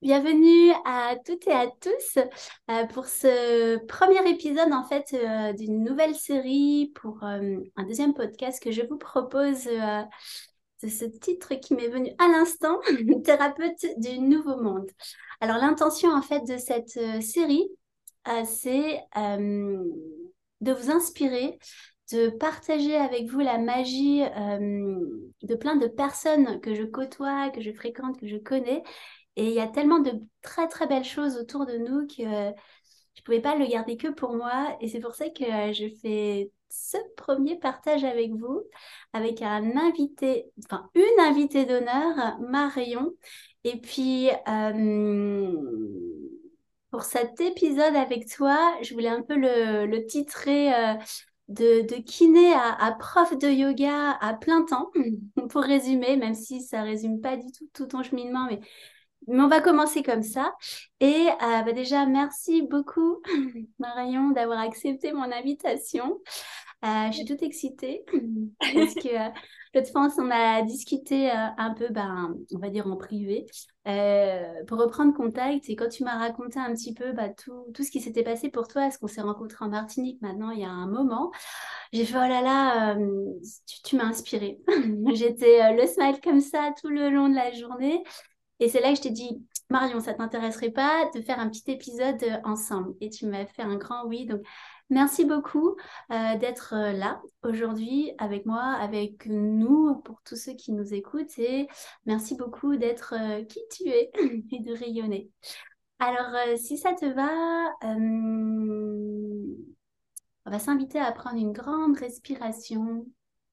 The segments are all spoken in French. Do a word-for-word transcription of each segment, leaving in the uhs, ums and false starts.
Bienvenue à toutes et à tous euh, pour ce premier épisode en fait euh, d'une nouvelle série pour euh, un deuxième podcast que je vous propose euh, de ce titre qui m'est venu à l'instant, Thérapeute du Nouveau Monde. Alors l'intention en fait de cette euh, série, euh, c'est euh, de vous inspirer, de partager avec vous la magie euh, de plein de personnes que je côtoie, que je fréquente, que je connais. Et il y a tellement de très très belles choses autour de nous que euh, je ne pouvais pas le garder que pour moi. Et c'est pour ça que euh, je fais ce premier partage avec vous, avec un invité, enfin une invitée d'honneur, Marion. Et puis, euh, pour cet épisode avec toi, je voulais un peu le, le titrer euh, de, de kiné à, à prof de yoga à plein temps, pour résumer, même si ça résume pas du tout tout ton cheminement, mais mais on va commencer comme ça. Et euh, bah déjà, merci beaucoup, Marion, d'avoir accepté mon invitation. Euh, je suis toute excitée parce que euh, l'autre fois, on a discuté euh, un peu, ben, on va dire en privé, euh, pour reprendre contact. Et quand tu m'as raconté un petit peu bah, tout, tout ce qui s'était passé pour toi, est-ce qu'on s'est rencontrés en Martinique maintenant, il y a un moment, j'ai fait, oh là là, euh, tu, tu m'as inspirée. J'étais euh, le smile comme ça tout le long de la journée. Et c'est là que je t'ai dit, Marion, ça t'intéresserait pas de faire un petit épisode euh, ensemble? Et tu m'as fait un grand oui. Donc, merci beaucoup euh, d'être euh, là aujourd'hui avec moi, avec nous, pour tous ceux qui nous écoutent. Et merci beaucoup d'être euh, qui tu es et de rayonner. Alors, euh, si ça te va, euh, on va s'inviter à prendre une grande respiration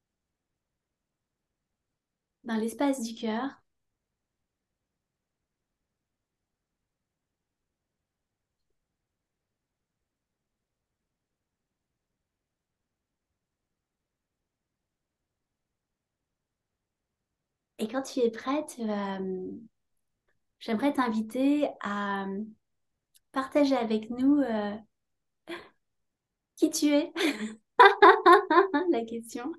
dans l'espace du cœur. Et quand tu es prête, euh, j'aimerais t'inviter à partager avec nous euh, qui tu es. La question.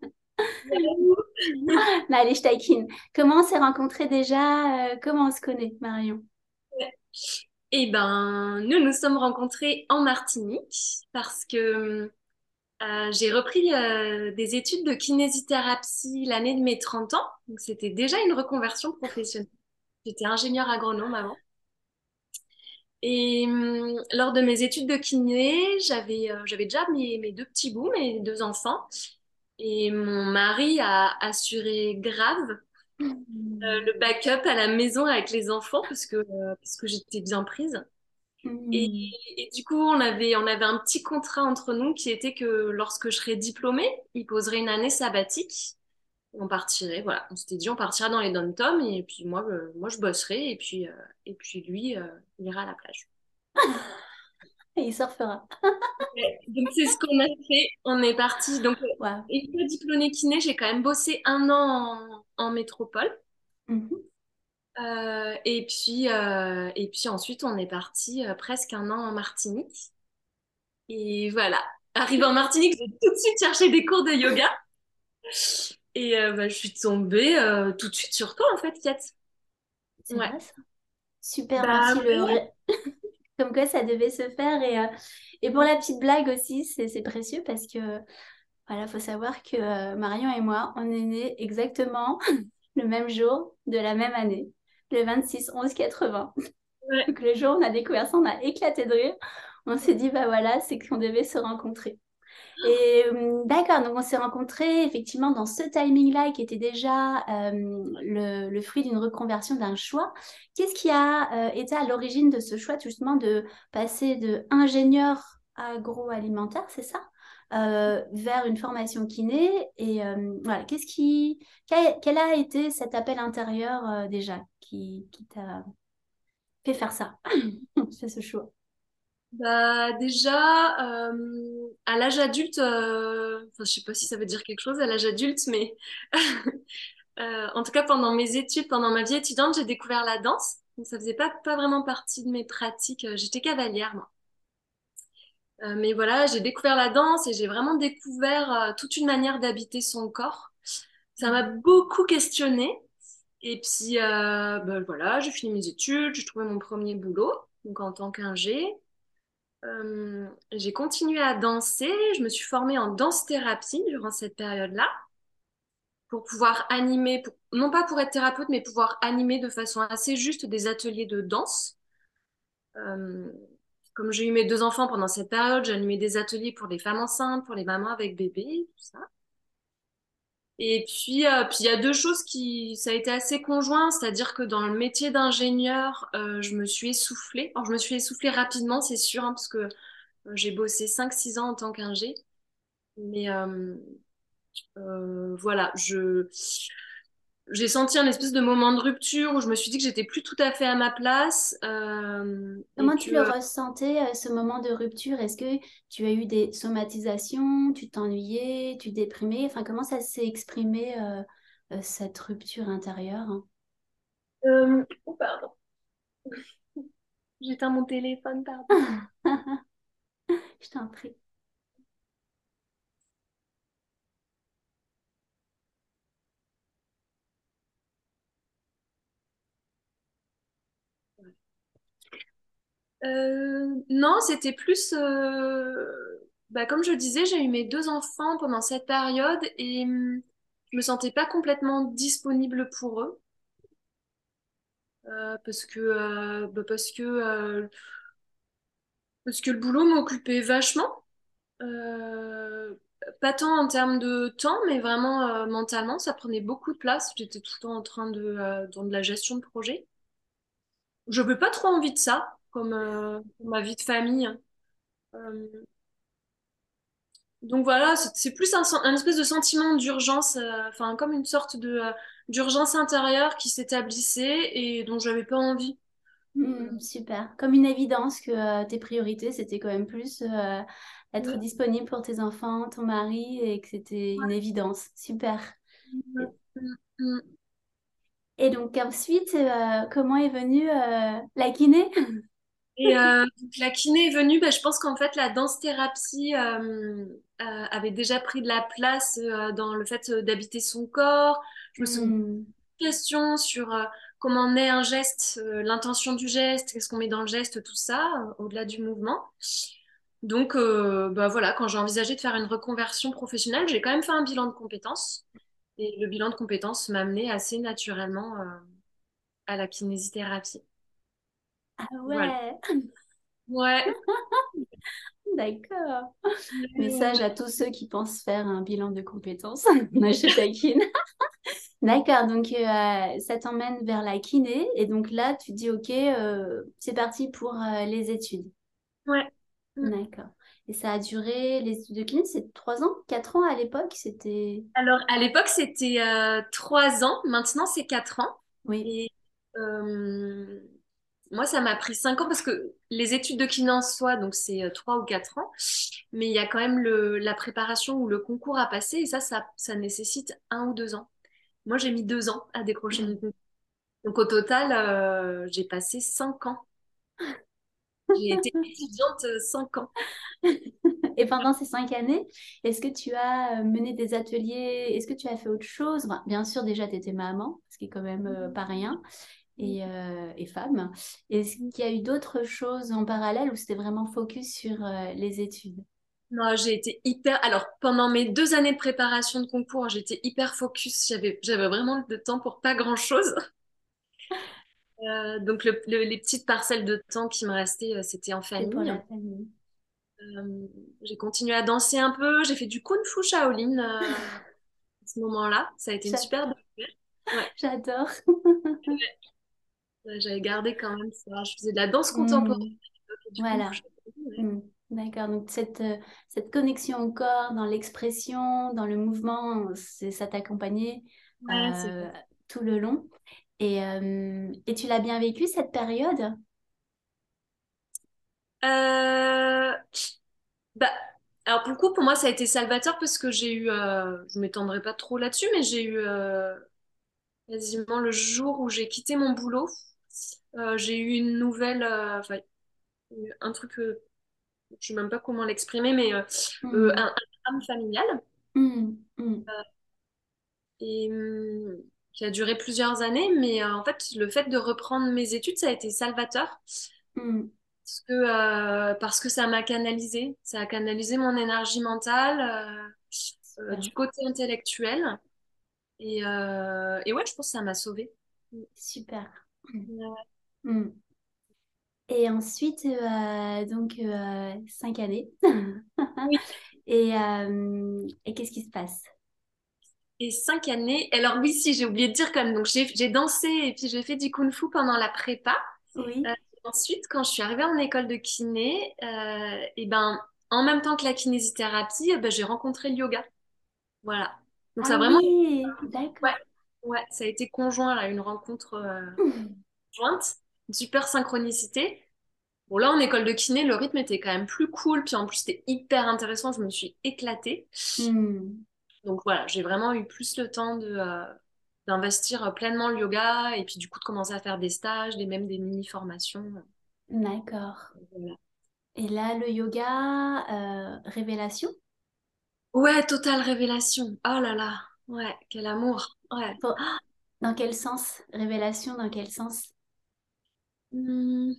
Non, allez, je taquine. Comment on s'est rencontrés déjà? euh, comment on se connaît, Marion? Eh ben, nous nous sommes rencontrés en Martinique parce que euh, j'ai repris euh, des études de kinésithérapie l'année de mes trente ans. Donc, c'était déjà une reconversion professionnelle. J'étais ingénieure agronome avant. Et hum, lors de mes études de kiné, j'avais euh, j'avais déjà mes, mes deux petits bouts, mes deux enfants. Et mon mari a assuré grave euh, Hmm. le backup à la maison avec les enfants parce que, euh, parce que j'étais bien prise. Et, Hmm. et du coup, on avait, on avait un petit contrat entre nous qui était que lorsque je serais diplômée, il poserait une année sabbatique. On partirait, voilà. On s'était dit, on partira dans les dom-toms et puis moi, euh, moi je bosserai et puis, euh, et puis lui, euh, il ira à la plage. Et il surfera. Ouais. Donc c'est ce qu'on a fait. On est parti. Donc, euh, Waouh. une fois diplômée kiné, j'ai quand même bossé un an en, en métropole. Mhm. Euh, et puis, euh, et puis ensuite, on est parti euh, presque un an en Martinique. Et voilà. Arrivée en Martinique, j'ai tout de suite cherché des cours de yoga. Et euh, bah, je suis tombée euh, tout de suite sur toi, en fait, Kat. C'est Ouais. vrai ça. Super, Bah merci. Le... ouais. ré- Comme quoi ça devait se faire. Et, euh, et pour la petite blague aussi, c'est c'est précieux parce que, voilà, faut savoir que euh, Marion et moi, on est nés exactement le même jour de la même année, le vingt-six onze quatre-vingts. Ouais. Donc le jour où on a découvert ça, on a éclaté de rire. On s'est dit, bah voilà, c'est qu'on devait se rencontrer. Et euh, d'accord, donc on s'est rencontrés effectivement dans ce timing-là qui était déjà euh, le, le fruit d'une reconversion, d'un choix. Qu'est-ce qui a euh, été à l'origine de ce choix justement de passer de ingénieur agroalimentaire, c'est ça, euh, vers une formation kiné? Et euh, voilà, qu'est-ce qui, quel, quel a été cet appel intérieur euh, déjà qui, qui t'a fait faire ça, fait ce choix? Bah déjà, euh, à l'âge adulte, euh, enfin, je sais pas si ça veut dire quelque chose à l'âge adulte, mais euh, en tout cas pendant mes études, pendant ma vie étudiante, j'ai découvert la danse. Donc ça faisait pas, pas vraiment partie de mes pratiques. Euh, J'étais cavalière, moi. Euh, mais voilà, j'ai découvert la danse et j'ai vraiment découvert euh, toute une manière d'habiter son corps. Ça m'a Mhm. beaucoup questionnée. Et puis, euh, ben voilà, j'ai fini mes études, j'ai trouvé mon premier boulot, donc en tant qu'ingé. Euh, j'ai continué à danser, je me suis formée en danse-thérapie durant cette période-là, pour pouvoir animer, pour- non pas pour être thérapeute, mais pouvoir animer de façon assez juste des ateliers de danse. Euh, Comme j'ai eu mes deux enfants pendant cette période, j'ai animé des ateliers pour les femmes enceintes, pour les mamans avec bébé, tout ça. Et puis, euh, puis il y a deux choses qui, ça a été assez conjoint, c'est-à-dire que dans le métier d'ingénieur, euh, je me suis essoufflée. Alors, je me suis essoufflée rapidement, c'est sûr, hein, parce que euh, j'ai bossé cinq six ans en tant qu'ingé. Mais euh, euh, voilà, je, j'ai senti un espèce de moment de rupture où je me suis dit que j'étais plus tout à fait à ma place euh, et Comment tu que le euh, ressentais, euh, ce moment de rupture? Est-ce que tu as eu des somatisations, tu t'ennuyais, tu déprimais? Enfin, comment ça s'est exprimé, euh, euh, cette rupture intérieure? euh, oh, pardon, j'éteins mon téléphone, pardon. Je t'en prie. Euh, non, c'était plus, euh, bah, comme je disais, j'ai eu mes deux enfants pendant cette période et hum, je me sentais pas complètement disponible pour eux euh, parce que euh, bah, parce que euh, parce que le boulot m'occupait vachement, euh, pas tant en termes de temps, mais vraiment euh, mentalement, ça prenait beaucoup de place. J'étais tout le temps en train de euh, dans de la gestion de projet. Je n'avais pas trop envie de ça, comme euh, ma vie de famille. Euh, Donc voilà, c'est c'est plus un, sen- un espèce de sentiment d'urgence, euh, enfin comme une sorte de euh, d'urgence intérieure qui s'établissait et dont j'avais pas envie. Hmm, super. Comme une évidence que euh, tes priorités, c'était quand même plus euh, être Ouais, disponible pour tes enfants, ton mari, et que c'était une évidence. Super. ouais, mm, mm. Et donc ensuite, euh, comment est venue euh, la kiné? Et euh, donc la kiné est venue, bah, je pense qu'en fait la danse-thérapie euh, euh, avait déjà pris de la place euh, dans le fait euh, d'habiter son corps. Je me suis posé Hmm. des questions sur euh, comment naît un geste, euh, l'intention du geste, qu'est-ce qu'on met dans le geste, tout ça, euh, au-delà du mouvement. Donc, euh, bah voilà, quand j'ai envisagé de faire une reconversion professionnelle, j'ai quand même fait un bilan de compétences. Et le bilan de compétences m'a amené assez naturellement euh, à la kinésithérapie. Ah Voilà. ouais, Ouais. d'accord. Message Ouais, à tous ceux qui pensent faire un bilan de compétences. Non, je taquine. D'accord, donc euh, ça t'emmène vers la kiné et donc là tu dis ok, euh, c'est parti pour euh, les études. ouais. Mm. D'accord. Et ça a duré, les études de kiné, c'est trois ans, quatre ans à l'époque, c'était... Alors, à l'époque, c'était euh, trois ans. Maintenant, c'est quatre ans. Oui. Et euh, moi, ça m'a pris cinq ans parce que les études de kiné en soi, donc c'est euh, trois ou quatre ans. Mais il y a quand même le, la préparation ou le concours à passer. Et ça, ça, ça nécessite un ou deux ans. Moi, j'ai mis deux ans à décrocher mon concours. Donc, au total, euh, j'ai passé cinq ans. J'ai été étudiante euh, cinq ans. Et pendant ces cinq années, est-ce que tu as euh, mené des ateliers? Est-ce que tu as fait autre chose? Enfin, bien sûr, déjà, tu étais maman, ce qui est quand même euh, pas rien, et, euh, et femme. Est-ce qu'il y a eu d'autres choses en parallèle ou c'était vraiment focus sur euh, les études? Non, j'ai été hyper. Alors, pendant mes deux années de préparation de concours, j'étais hyper focus. J'avais, j'avais vraiment le temps pour pas grand-chose. Euh, donc, le- le- les petites parcelles de temps qui me restaient, euh, c'était en C'est pour famille. la famille. Euh, j'ai continué à danser un peu. J'ai fait du Kung Fu Shaolin euh, à ce moment-là. Ça a été une super J'adore. découverte. Ouais, J'adore. ouais, j'avais gardé quand même ça. Je faisais de la danse contemporaine Hmm, et du Kung Fu voilà. Shaolin. Ouais, Hmm, d'accord. Donc, cette, euh, cette connexion au corps, dans l'expression, dans le mouvement, c'est, ça t'accompagnait ouais, c'est euh, tout le long. Et, euh, et tu l'as bien vécu cette période? Euh, Bah, alors pour le coup, pour moi, ça a été salvateur parce que j'ai eu, euh, je m'étendrai pas trop là-dessus, mais j'ai eu euh, quasiment le jour où j'ai quitté mon boulot, euh, j'ai eu une nouvelle, euh, enfin, un truc, euh, je sais même pas comment l'exprimer, mais euh, euh, Hmm, un, un drame familial. hmm, hmm. Et, hum, qui a duré plusieurs années, mais euh, en fait, le fait de reprendre mes études, ça a été salvateur. Hmm, Parce que, euh, parce que ça m'a canalisé. Ça a canalisé mon énergie mentale euh, euh, super, du côté intellectuel. Et, euh, et ouais, je pense que ça m'a sauvée. super. Ouais. Hmm. Et ensuite, euh, donc, euh, cinq années. Oui. Et, euh, et qu'est-ce qui se passe? Et cinq années. Alors oui, si, j'ai oublié de dire quand même. Donc j'ai j'ai dansé et puis j'ai fait du kung-fu pendant la prépa. Euh, Oui. ensuite, quand je suis arrivée en école de kiné, euh, et ben, en même temps que la kinésithérapie, eh ben, j'ai rencontré le yoga. Voilà. Donc ça Ah a vraiment, oui, ouais, d'accord. ouais, ça a été conjoint là, une rencontre euh, jointe, une super synchronicité. Bon là, en école de kiné, le rythme était quand même plus cool, puis en plus c'était hyper intéressant. Je me suis éclatée. Hmm, Donc voilà, j'ai vraiment eu plus le temps de euh, d'investir pleinement le yoga et puis du coup de commencer à faire des stages, des même des mini formations. d'accord. Voilà. Et là, le yoga, euh, révélation? Ouais, totale révélation. Oh là là. Ouais, quel amour. Ouais. Pour- Dans quel sens? Révélation, dans quel sens? Hmm.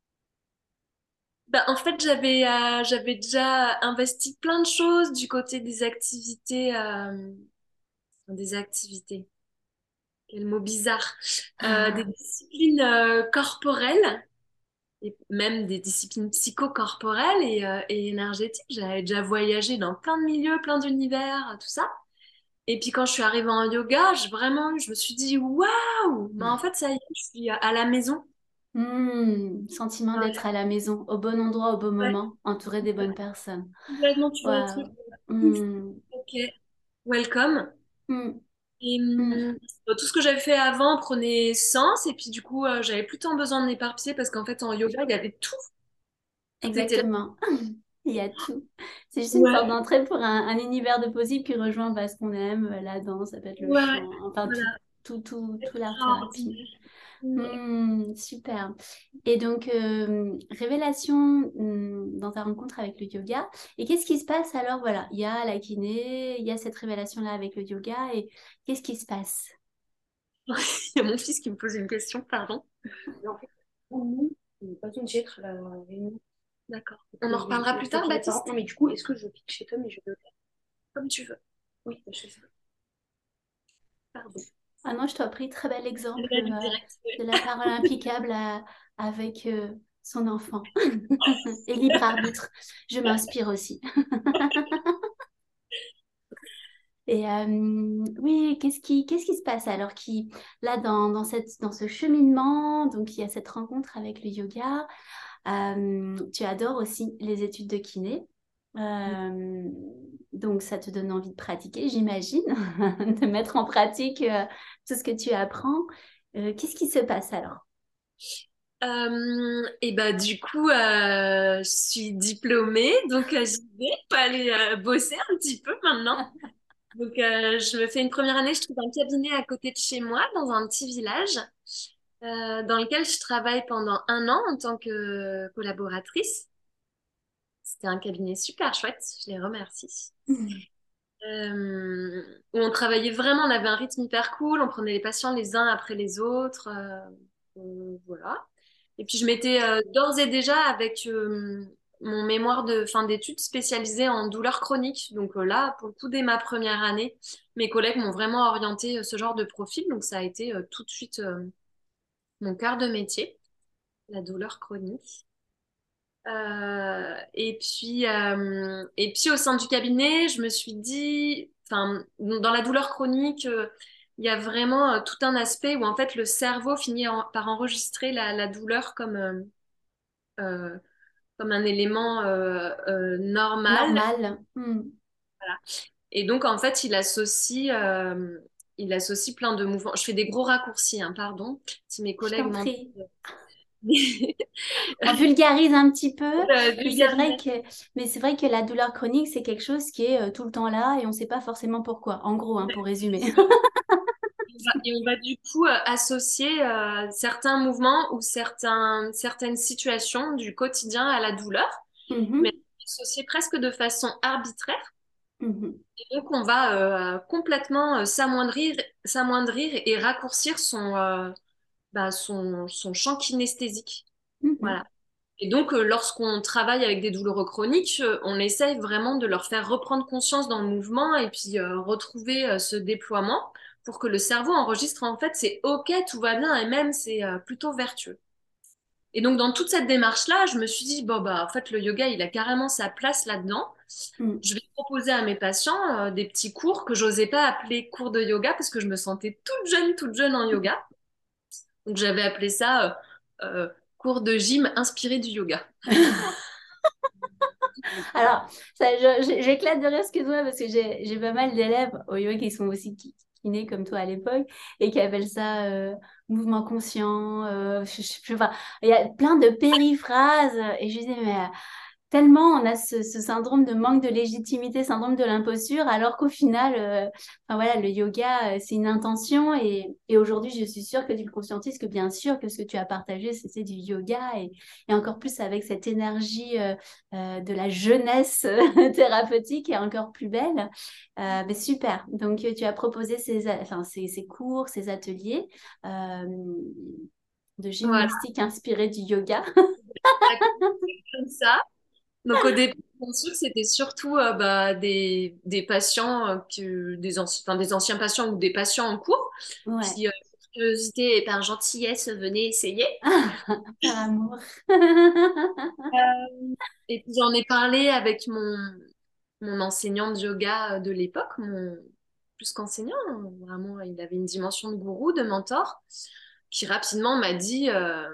Bah, en fait, j'avais euh, j'avais déjà investi plein de choses du côté des activités, euh, des activités. Quel mot bizarre. Euh, des disciplines euh, corporelles et même des disciplines psychocorporelles et, euh, et énergétiques. J'avais déjà voyagé dans plein de milieux, plein d'univers, tout ça. Et puis quand je suis arrivée en yoga, je, vraiment, je me suis dit, waouh, mais en fait, ça y est, je suis à la maison. Hmm, sentiment d'être Ouais, à la maison, au bon endroit, au bon ouais, moment, entouré des bonnes personnes. complètement, tu vois le truc. Waouh. Hmm, Ok, welcome. hmm, Et hmm. hum, tout ce que j'avais fait avant prenait sens, et puis du coup, euh, j'avais plus tant besoin de m'éparpiller parce qu'en fait, en yoga, il y avait tout, tout était là. Exactement. Il y a tout. C'est juste une porte Ouais, d'entrée pour un, un univers de possibles qui rejoint bah, ce qu'on aime, euh, la danse, ça peut être le ouais, chant, enfin tout, voilà, tout, tout, tout l'art-thérapie. extraordinaire. Ouais. Hmm, super. Et donc, euh, révélation hmm, dans ta rencontre avec le yoga. Et qu'est-ce qui se passe alors? Voilà, il y a la kiné, il y a cette révélation-là avec le yoga. Et qu'est-ce qui se passe? Il y a mon fils qui me pose une question, pardon. Mais en fait, pour nous, on n'est pas besoin de être la réunion. D'accord. On en reparlera plus tard, Baptiste? Non, mais du coup, est-ce que je pique chez toi, mais je veux comme tu veux. Oui, je fais ça. Pardon. Ah non, je t'en prie, très bel Je exemple vais aller euh, direct. de la parole impeccable à- avec euh, son enfant. Et libre arbitre. Je m'inspire aussi. Et euh, oui, qu'est-ce qui, qu'est-ce qui se passe alors qui, là, dans, dans cette, dans ce cheminement, donc il y a cette rencontre avec le yoga, euh, tu adores aussi les études de kiné. Euh, donc ça te donne envie de pratiquer, j'imagine, de mettre en pratique euh, tout ce que tu apprends. Euh, qu'est-ce qui se passe alors? Euh, et bah du coup, euh, je suis diplômée, donc euh, j'y vais, pas aller euh, bosser un petit peu maintenant. Donc euh, je me fais une première année, je trouve un cabinet à côté de chez moi, dans un petit village, euh, dans lequel je travaille pendant un an en tant que collaboratrice. C'était un cabinet super chouette, je les remercie. Euh, où on travaillait vraiment, on avait un rythme hyper cool, on prenait les patients les uns après les autres. Euh, euh, voilà. Et puis je m'étais euh, d'ores et déjà avec euh, mon mémoire de fin d'études spécialisé en douleurs chroniques. Donc euh, là, pour le coup, dès ma première année, mes collègues m'ont vraiment orienté euh, ce genre de profil. Donc ça a été euh, tout de suite euh, mon cœur de métier, la douleur chronique. Euh, et puis, euh, et puis au sein du cabinet, je me suis dit, enfin, dans la douleur chronique, euh, il y a vraiment euh, tout un aspect où en fait le cerveau finit en- par enregistrer la, la douleur comme euh, euh, comme un élément euh, euh, normal. Normal. Hmm. Voilà. Et donc en fait, il associe euh, il associe plein de mouvements. Je fais des gros raccourcis, hein, pardon, si mes Je collègues t'en m'entendent. prie. On vulgarise un petit peu, Euh, mais c'est vrai vulgariser. que, mais c'est vrai que la douleur chronique, c'est quelque chose qui est euh, tout le temps là et on ne sait pas forcément pourquoi. En gros, hein, pour résumer. On va- Et on va du coup euh, associer euh, certains mouvements ou certains, certaines situations du quotidien à la douleur, mais Mhm, associer presque de façon arbitraire. Mhm. Et donc, on va euh, complètement euh, s'amoindrir, s'amoindrir et raccourcir son, euh, bah, son, son champ kinesthésique. Mhm. Voilà. Et donc, euh, lorsqu'on travaille avec des douloureux chroniques, euh, on essaye vraiment de leur faire reprendre conscience dans le mouvement et puis euh, retrouver euh, ce déploiement pour que le cerveau enregistre en fait c'est OK, tout va bien et même c'est euh, plutôt vertueux. Et donc, dans toute cette démarche-là, je me suis dit, bon, bah, en fait, le yoga, il a carrément sa place là-dedans. Mhm. Je vais proposer à mes patients euh, des petits cours que j'osais pas appeler cours de yoga parce que je me sentais toute jeune, toute jeune en yoga. Donc, j'avais appelé ça euh, euh, cours de gym inspiré du yoga. Alors, ça, je- je- j'éclate de rire, excuse-moi, parce que j'ai j'ai pas mal d'élèves au yoga qui sont aussi ki- kinés comme toi à l'époque et qui appellent ça euh, mouvement conscient. Euh, je, je- je- enfin, il y a plein de périphrases et je disais, mais tellement on a ce, ce syndrome de manque de légitimité, syndrome de l'imposture, alors qu'au final, euh, enfin voilà, le yoga, euh, c'est une intention. Et, et aujourd'hui, je suis sûre que tu le conscientises, que bien sûr que ce que tu as partagé, c'était du yoga. Et, et encore plus avec cette énergie euh, euh, de la jeunesse thérapeutique est encore plus belle. Euh, mais super. Donc, euh, tu as proposé ces, a- enfin, ces, ces cours, ces ateliers euh, de Voilà, gymnastique inspirés du yoga. ça a commencé comme ça. Donc, au début, bien sûr, c'était surtout euh, bah, des, des patients, euh, que, des, anci- enfin, des anciens patients ou des patients en cours Ouais. qui, euh, par curiosité et par gentillesse, venaient essayer. Par amour. Euh, Et puis j'en ai parlé avec mon, mon enseignant de yoga de l'époque, mon plus qu'enseignant, hein, vraiment, il avait une dimension de gourou, de mentor, qui rapidement m'a dit euh,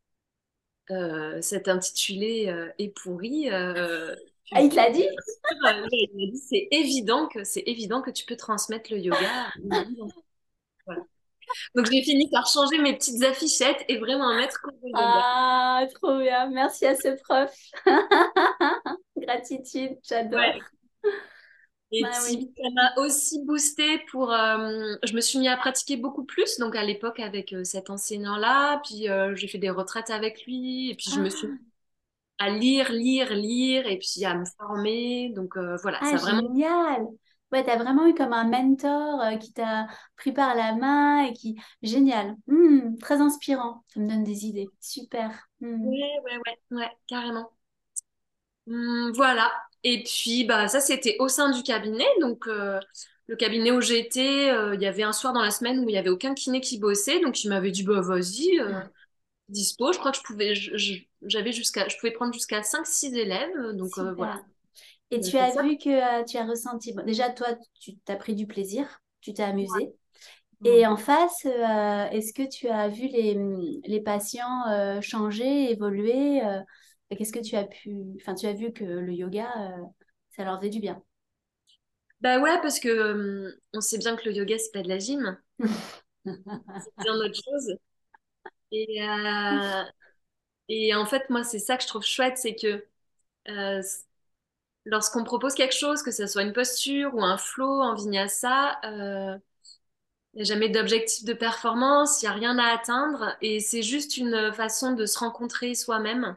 euh, cet intitulé euh, est pourri. Euh, Ah, tu il te peux l'a dit? Euh, il m'a dit, c'est évident que c'est évident que tu peux transmettre le yoga. Voilà. Donc j'ai fini par changer mes petites affichettes et vraiment mettre cours de yoga. Ah, trop bien. Merci à ce prof. Gratitude, j'adore. Ouais. Et Ah puis, oui. ça m'a aussi boosté pour. Euh, je me suis mis à pratiquer beaucoup plus, donc à l'époque avec euh, cet enseignant-là. Puis euh, j'ai fait des retraites avec lui. Et puis je me suis mis Ah, à lire, lire, lire, et puis à me former. Donc euh, voilà, ah, ça a vraiment. génial. Ouais, t'as vraiment eu comme un mentor euh, qui t'a pris par la main et qui... Génial. Hmm, très inspirant. Ça me donne des idées. Super. Hmm. Ouais, ouais, ouais, ouais, carrément. Hum, voilà. Et puis, bah, ça, c'était au sein du cabinet. Donc, euh, le cabinet où j'étais, euh, il y avait un soir dans la semaine où il y avait aucun kiné qui bossait. Donc, il m'avait dit, bah, vas-y, euh, dispo. Je crois que je pouvais, je- je- j'avais jusqu'à, je pouvais prendre jusqu'à cinq six élèves. Donc, euh, voilà. Super. Et On a tu fait as ça. vu que euh, tu as ressenti... bon, déjà, toi, tu t'as pris du plaisir, tu t'es amusé. Ouais. Et en face, euh, est-ce que tu as vu les, les patients euh, changer, évoluer euh, et qu'est-ce que tu as pu... Enfin, tu as vu que le yoga, euh, ça leur faisait du bien. Bah ouais, parce que hum, on sait bien que le yoga, c'est pas de la gym. C'est bien autre chose. Et, euh, et en fait, moi, c'est ça que je trouve chouette, c'est que euh, lorsqu'on propose quelque chose, que ce soit une posture ou un flow en vinyasa, euh, il n'y a jamais d'objectif de performance, il n'y a rien à atteindre et c'est juste une façon de se rencontrer soi-même.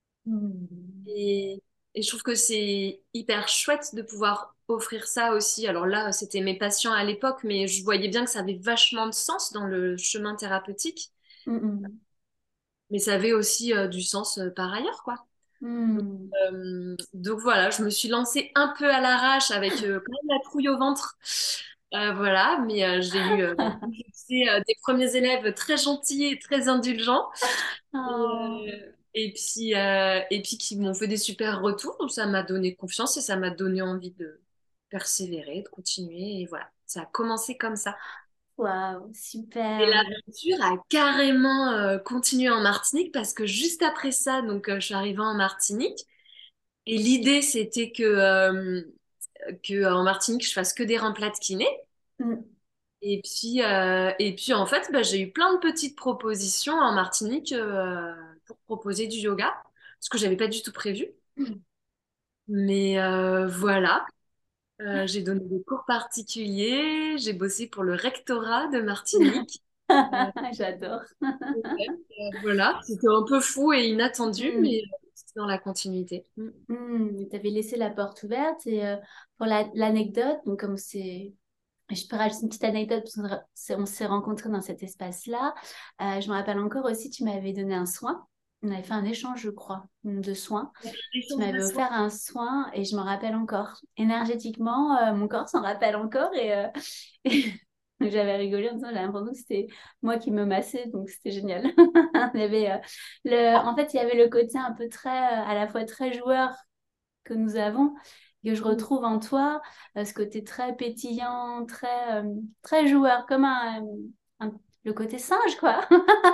Hmm. Et, et je trouve que c'est hyper chouette de pouvoir offrir ça aussi. Alors là, c'était mes patients à l'époque, mais je voyais bien que ça avait vachement de sens dans le chemin thérapeutique, Hmm, hmm. mais ça avait aussi euh, du sens euh, par ailleurs, quoi. Hmm. Euh, donc voilà, je me suis lancée un peu à l'arrache avec euh, quand même la trouille au ventre. Euh, voilà, mais euh, j'ai eu euh, c'est, euh, des premiers élèves très gentils et très indulgents. Et, Oh. euh, et puis, euh, et puis qui m'ont fait des super retours. Donc ça m'a donné confiance et ça m'a donné envie de persévérer, de continuer. Et voilà, ça a commencé comme ça. Waouh, Et super. l'aventure a carrément euh, continué en Martinique parce que juste après ça, donc euh, je suis arrivée en Martinique. Et l'idée, c'était que, euh, que en Martinique, je fasse que des remplats de kiné. Hmm. Et puis, euh, et puis en fait, bah, j'ai eu plein de petites propositions en Martinique euh, pour proposer du yoga, ce que j'avais pas du tout prévu. Mais euh, voilà, Euh, j'ai donné des cours particuliers, j'ai bossé pour le rectorat de Martinique. Euh, J'adore. ouais, euh, voilà, c'était un peu fou et inattendu, Hmm. mais dans la continuité. Mm. Hmm, tu avais laissé la porte ouverte et euh, pour la- l'anecdote, donc comme c'est... Je peux rajouter une petite anecdote parce qu'on s'est on s'est rencontrés dans cet espace-là. Euh, je me rappelle encore aussi, tu m'avais donné un soin. On avait fait un échange, je crois, de soins. Tu L'échange de m'avais soins. offert un soin et je me rappelle encore. Énergétiquement, euh, mon corps s'en rappelle encore et, euh, j'avais rigolé en disant, j'ai l'impression que c'était moi qui me massais, donc c'était génial. Il y avait, euh, le... En fait, il y avait le côté un peu très, euh, à la fois très joueur que nous avons, que je Mm. retrouve en toi, euh, ce côté très pétillant, très, euh, très joueur, comme un, un- le côté singe, quoi.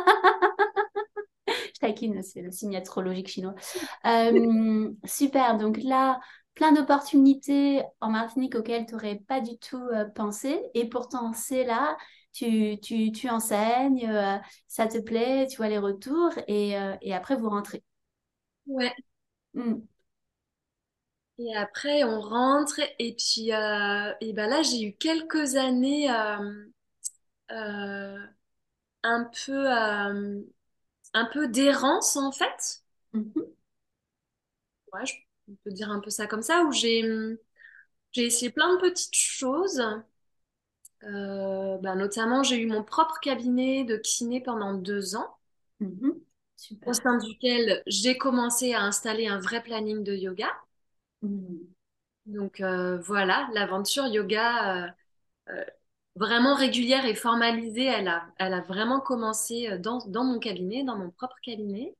Je taquine, c'est le signe astrologique chinois. Euh, super, donc là, plein d'opportunités en Martinique auxquelles tu n'aurais pas du tout euh, pensé, et pourtant c'est là. Tu, tu, tu enseignes, euh, ça te plaît, tu vois les retours, et, euh, et après vous rentrez. Ouais. Mm. Et après, on rentre et puis euh, et ben là, j'ai eu quelques années euh, euh, un peu euh, un peu d'errance en fait. Mhm. Ouais, je on peut dire un peu ça comme ça, où j'ai j'ai essayé plein de petites choses. Euh, ben, notamment, j'ai eu mon propre cabinet de kiné pendant deux ans, Mhm. au Super. sein duquel j'ai commencé à installer un vrai planning de yoga. Mm. Donc euh, voilà, l'aventure yoga euh, euh, vraiment régulière et formalisée, elle a, elle a vraiment commencé euh, dans, dans mon cabinet, dans mon propre cabinet.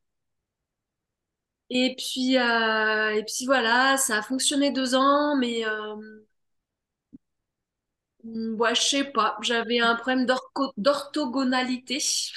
Et puis, euh, et puis voilà, ça a fonctionné deux ans, mais euh, ouais, je sais pas, j'avais un problème d'orco- d'orthogonalité.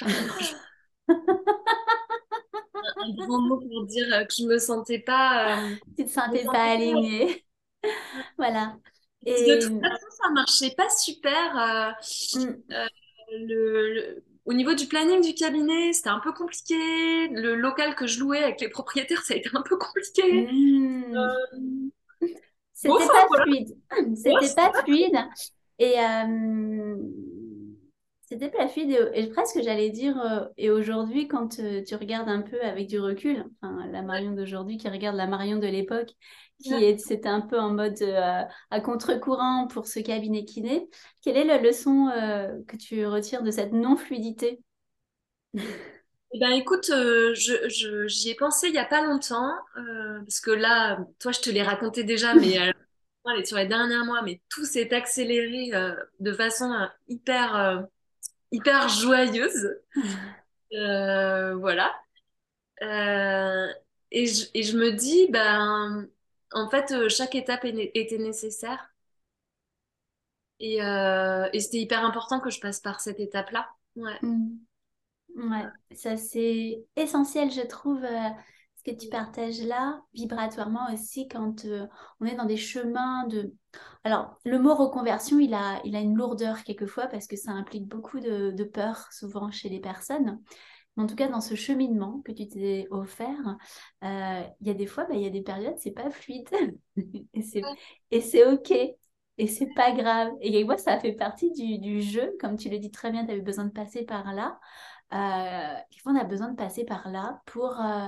Un grand mot pour dire euh, que je me sentais pas, euh, Tu te je me sentais pas sentais pas. alignée. Voilà. De Et toute façon, ça marchait pas super. euh, mm, euh, le, le- au niveau du planning du cabinet, c'était un peu compliqué. Le local que je louais avec les propriétaires, ça a été un peu compliqué. mm, Euh, bon, c'était enfin pas voilà. fluide. Ouais, C'était c'était pas pas- fluide. Et euh, c'était pas fluide. Et, et presque, j'allais dire, euh, et aujourd'hui, quand euh, tu regardes un peu avec du recul, enfin, la Marion d'aujourd'hui qui regarde la Marion de l'époque, qui ouais. est, c'était un peu en mode euh, à contre-courant pour ce cabinet kiné, quelle est la leçon euh, que tu retires de cette non-fluidité? Eh ben écoute, euh, je, je- j'y ai pensé il y a pas longtemps, euh, parce que là, toi, je te l'ai raconté déjà, mais euh, moi, sur les derniers mois, mais tout s'est accéléré euh, de façon euh, hyper, euh, hyper joyeuse. Euh, voilà. Euh, et, je, et je me dis, ben, en fait, euh, chaque étape est né- était nécessaire. Et, euh, et c'était hyper important que je passe par cette étape-là. Ouais. Mm. Ouais, ça c'est essentiel, je trouve, euh, ce que tu partages là, vibratoirement aussi, quand euh, on est dans des chemins de... Alors, le mot reconversion, il a, il a une lourdeur quelquefois parce que ça implique beaucoup de, de peur, souvent chez les personnes. Mais en tout cas, dans ce cheminement que tu t'es offert, euh, il y a des fois, bah, il y a des périodes, c'est pas fluide. Et c'est, et c'est OK. Et c'est pas grave. Et quelquefois, ça fait partie du, du jeu. Comme tu le dis très bien, tu avais besoin de passer par là. Euh, quelquefois, on a besoin de passer par là pour, euh,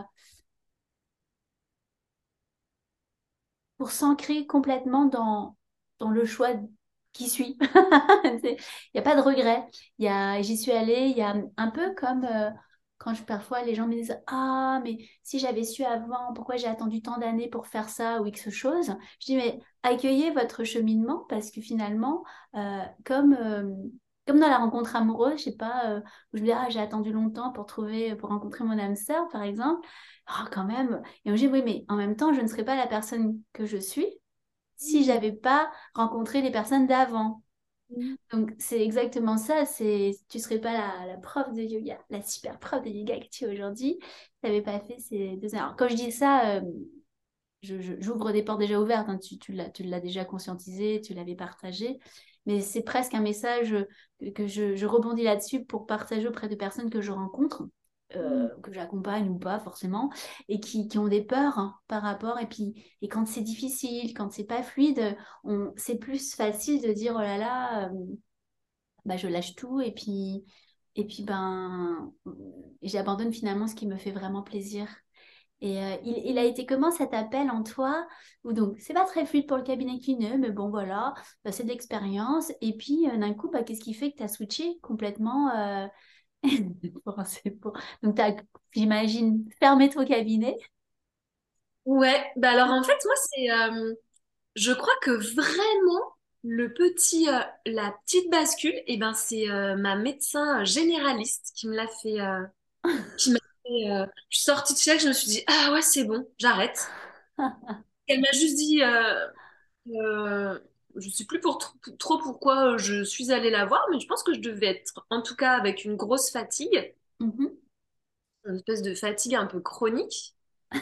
pour s'ancrer complètement dans, dans le choix qui suit. Il n'y a pas de regret. Il y a, j'y suis allée, il y a un peu comme euh, quand je, parfois les gens me disent ah, mais si j'avais su avant, pourquoi j'ai attendu tant d'années pour faire ça ou X chose. Je dis mais accueillez votre cheminement parce que finalement, euh, comme, euh, comme dans la rencontre amoureuse, je sais pas, euh, où je me dis ah, j'ai attendu longtemps pour trouver, pour rencontrer mon âme sœur, par exemple. Ah, quand même. Et on me dit oui, mais en même temps, je ne serais pas la personne que je suis si Mhm. j'avais pas rencontré les personnes d'avant. Donc, c'est exactement ça. C'est, tu serais pas la, la prof de yoga, la super prof de yoga que tu es aujourd'hui, tu n'avais pas fait ces deux ans. Alors, quand je dis ça, euh, je- je- j'ouvre des portes déjà ouvertes, hein. Tu, tu l'as, tu l'as déjà conscientisé, tu l'avais partagé. Mais c'est presque un message que, que je, je rebondis là-dessus pour partager auprès de personnes que je rencontre, Mhm. euh, que j'accompagne ou pas forcément, et qui, qui ont des peurs hein, par rapport. Et puis, et quand c'est difficile, quand c'est pas fluide, on, c'est plus facile de dire, oh là là, euh, bah, je lâche tout et puis, et puis ben, j'abandonne finalement ce qui me fait vraiment plaisir. Et euh, il, il a été comment cet appel en toi? Ou donc, c'est pas très fluide pour le cabinet kiné, mais bon, voilà, bah, c'est de l'expérience. Et puis, euh, d'un coup, bah, qu'est-ce qui fait que tu as switché complètement euh, pour, c'est pour- Donc, tu as, j'imagine, fermé ton cabinet. Ouais, bah alors en fait, moi, c'est, euh, je crois que vraiment, le petit, euh, la petite bascule, et ben, c'est euh, ma médecin généraliste qui me l'a fait, euh, qui m'a fait, euh, je suis sortie de chez elle, je me suis dit, ah ouais, c'est bon, j'arrête. Elle m'a juste dit, euh, euh, je sais plus pour tr- trop pourquoi je suis allée la voir, mais je pense que je devais être, en tout cas, avec une grosse fatigue, Mhm. une espèce de fatigue un peu chronique.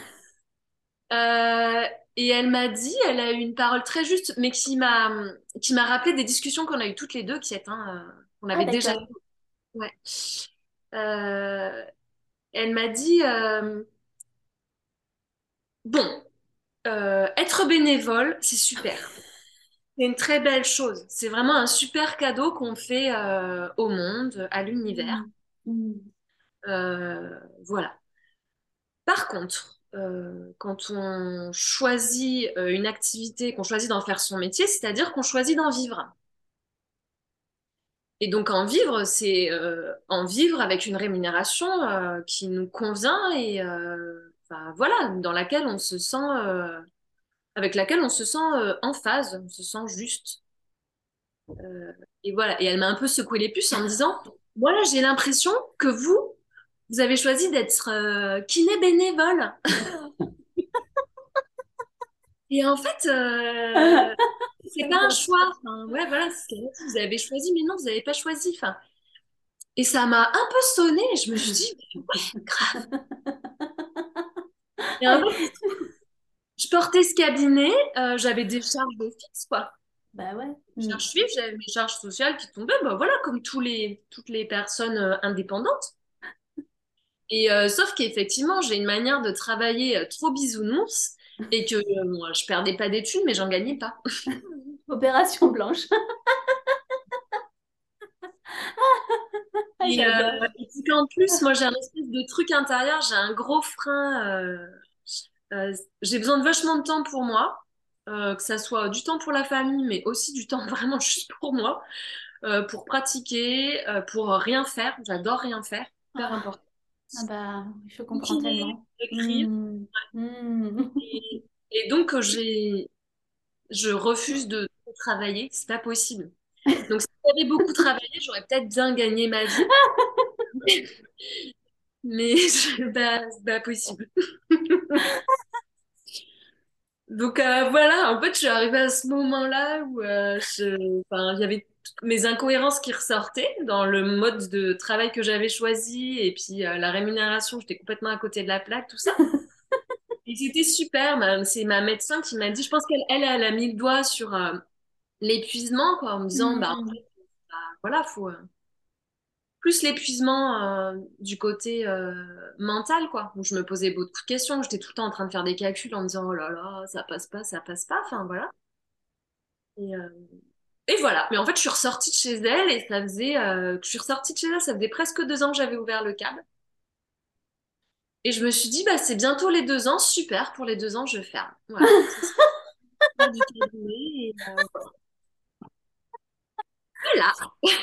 Euh, et elle m'a dit, elle a eu une parole très juste, mais qui m'a qui m'a rappelé des discussions qu'on a eues toutes les deux, qui est, hein, euh, qu'on Ah, avait déjà. d'accord. Ouais. Euh, Elle m'a dit, euh, bon, euh, être bénévole, c'est super. C'est une très belle chose. C'est vraiment un super cadeau qu'on fait euh, au monde, à l'univers. Mhm. Mhm. Euh, voilà. Par contre, euh, quand on choisit euh, une activité, qu'on choisit d'en faire son métier, c'est-à-dire qu'on choisit d'en vivre. Et donc en vivre, c'est euh, en vivre avec une rémunération euh, qui nous convient et euh, enfin, voilà, dans laquelle on se sent, euh, avec laquelle on se sent euh, en phase, on se sent juste. Euh, et voilà. Et elle m'a un peu secoué les puces en me disant, voilà, j'ai l'impression que vous, vous avez choisi d'être euh, kiné bénévole. Et en fait, euh, c'est pas un J'adore. choix. Enfin, ouais, voilà, c'est ce qu'elle a dit. Vous avez choisi, mais non, vous n'avez pas choisi. Enfin, et ça m'a un peu sonné. Je me suis dit, mais ouais, grave. Et en fait, je portais ce cabinet, euh, j'avais des charges fixes, quoi. Bah ouais. Des Mhm. charges suivies, j'avais mes charges sociales qui tombaient, bah voilà, comme tous les, toutes les personnes euh, indépendantes. Et euh, sauf qu'effectivement, j'ai une manière de travailler euh, trop bisounours et que euh, moi, je perdais pas d'études, mais j'en gagnais pas. Opération blanche. Ah, Et, euh, j'adore. et puis qu'en plus, moi, j'ai un espèce de truc intérieur, j'ai un gros frein. euh, euh, j'ai besoin de vachement de temps pour moi, euh, que ça soit du temps pour la famille, mais aussi du temps vraiment juste pour moi, euh, pour pratiquer, euh, pour rien faire. J'adore rien faire, hyper Ah, important. ah bah, je comprends Bouquiner, tellement. écrire. Mhm. Mhm. Et, et donc, euh, j'ai, je refuse de travailler, c'est pas possible. Donc, si j'avais beaucoup travaillé, j'aurais peut-être bien gagné ma vie, mais c'est pas, c'est pas possible. Donc euh, voilà, en fait, je suis arrivée à ce moment-là où euh, je, enfin, il y avait toutes mes incohérences qui ressortaient dans le mode de travail que j'avais choisi et puis euh, la rémunération, j'étais complètement à côté de la plaque, tout ça. Et c'était super. ma- C'est ma médecin qui m'a dit, je pense qu'elle, elle, elle a mis le doigt sur euh, l'épuisement, quoi, en me disant, bah, en Mhm. fait, bah, voilà, faut euh, plus l'épuisement euh, du côté euh, mental, quoi. Où je me posais beaucoup de questions, j'étais tout le temps en train de faire des calculs en me disant, oh là là, ça passe pas, ça passe pas, enfin voilà. Et, euh, et voilà. Mais en fait, je suis ressortie de chez elle et ça faisait euh, que je suis ressortie de chez elle, ça faisait presque deux ans que j'avais ouvert le câble. Et je me suis dit, bah, c'est bientôt les deux ans, super, pour les deux ans, je ferme. Voilà. Ça, c'est l'histoire du cabinet. Et, euh, voilà.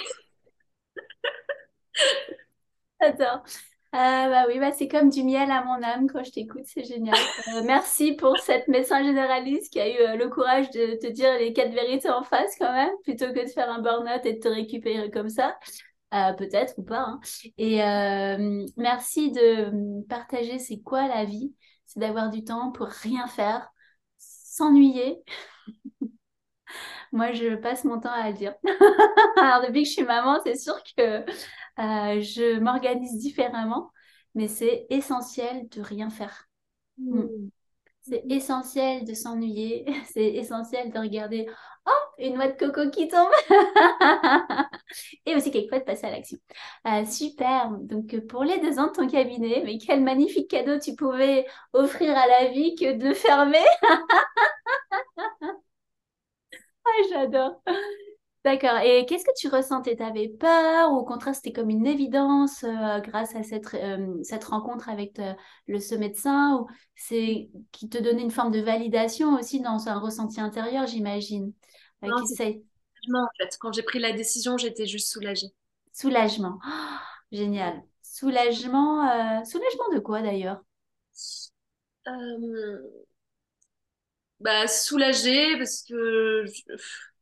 J'adore. Ah bah oui, bah c'est comme du miel à mon âme quand je t'écoute, c'est génial. Euh, merci pour cette médecin généraliste qui a eu euh, le courage de te dire les quatre vérités en face quand même, plutôt que de faire un burn-out et de te récupérer comme ça. Euh, peut-être ou pas, hein. Et euh, merci de partager c'est quoi la vie, c'est d'avoir du temps pour rien faire, s'ennuyer. Moi, je passe mon temps à le dire. Alors, depuis que je suis maman, c'est sûr que euh, je m'organise différemment, mais c'est essentiel de rien faire. Mm. Hmm. C'est essentiel de s'ennuyer, c'est essentiel de regarder, oh, une noix de coco qui tombe, et aussi quelquefois de passer à l'action. Euh, super, donc euh, pour les deux ans de ton cabinet, mais quel magnifique cadeau tu pouvais offrir à la vie que de le fermer. Ah, j'adore. D'accord. Et qu'est-ce que tu ressentais? T'avais peur ou au contraire, c'était comme une évidence euh, grâce à cette, euh, cette rencontre avec te- le, ce médecin ou c'est qui te donnait une forme de validation aussi dans un ressenti intérieur, j'imagine. Euh, Non, qui c'était c'est soulagement, en fait. Quand j'ai pris la décision, j'étais juste soulagée. soulagement. Ah, génial. Soulagement. Euh, soulagement de quoi d'ailleurs? Euh, Bah, soulagée parce que je-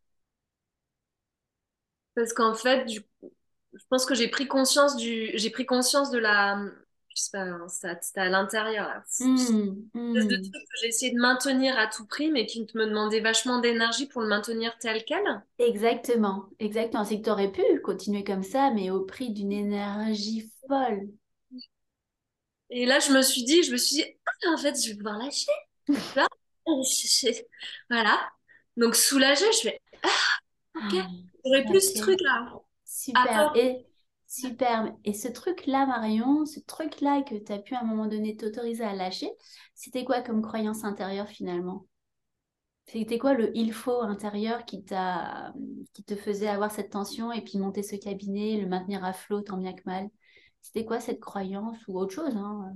parce qu'en fait, du je pense que j'ai pris conscience du j'ai pris conscience de la je sais pas hein, ça c'était à l'intérieur là. Hmm, Espèce de hmm. truc que j'ai essayé de maintenir à tout prix mais qui me demandait vachement d'énergie pour le maintenir tel quel. Exactement. Exactement. C'est que tu aurais pu continuer comme ça, mais au prix d'une énergie folle. Et là je me suis dit je me suis dit ah, en fait je vais pouvoir lâcher. Tu vois. Je- je- voilà. Donc soulagée, je fais ok, Ah, j'aurais plus ce ok. truc là. À Super. tort. Et superbe. Et ce truc-là, Marion, ce truc-là que tu as pu à un moment donné t'autoriser à lâcher, c'était quoi comme croyance intérieure finalement? C'était quoi le il faut intérieur qui t'a, qui te faisait avoir cette tension et puis monter ce cabinet, le maintenir à flot tant bien que mal? C'était quoi cette croyance ou autre chose, hein?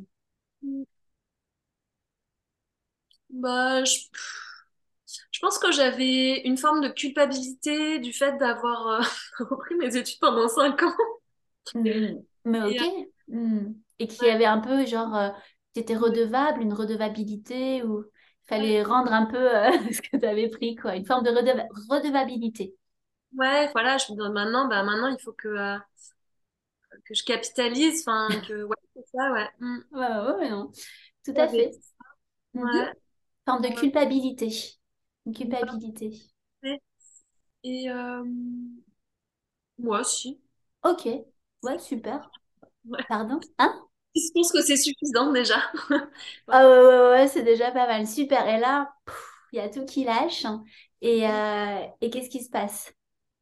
Bah, je, je pense que j'avais une forme de culpabilité du fait d'avoir euh, repris mes études pendant cinq ans. Mm, mais Et, ok. euh, Mm. Et qui ouais, avait un peu genre, euh, tu étais ouais, redevable, une redevabilité ou il ouais, fallait rendre un peu euh, ce que tu avais pris, quoi, une forme de redeva- redevabilité. ouais, voilà, je me dis maintenant, bah, maintenant, il faut que, euh, que je capitalise, enfin, que, ouais, c'est ça, ouais. Mm. Ouais, ouais, ouais, non. Tout à J'avais, fait. Mhm. ouais, Forme de ouais, culpabilité. Une une culpabilité. partie. Et, euh, moi aussi. Ok. Ouais, super. Ouais. Pardon? Hein? Je pense que c'est suffisant déjà. Ah Ouais. ouais, ouais, ouais, c'est déjà pas mal. Super. Et là, pff, il y a tout qui lâche. Et, euh, et qu'est-ce qui se passe?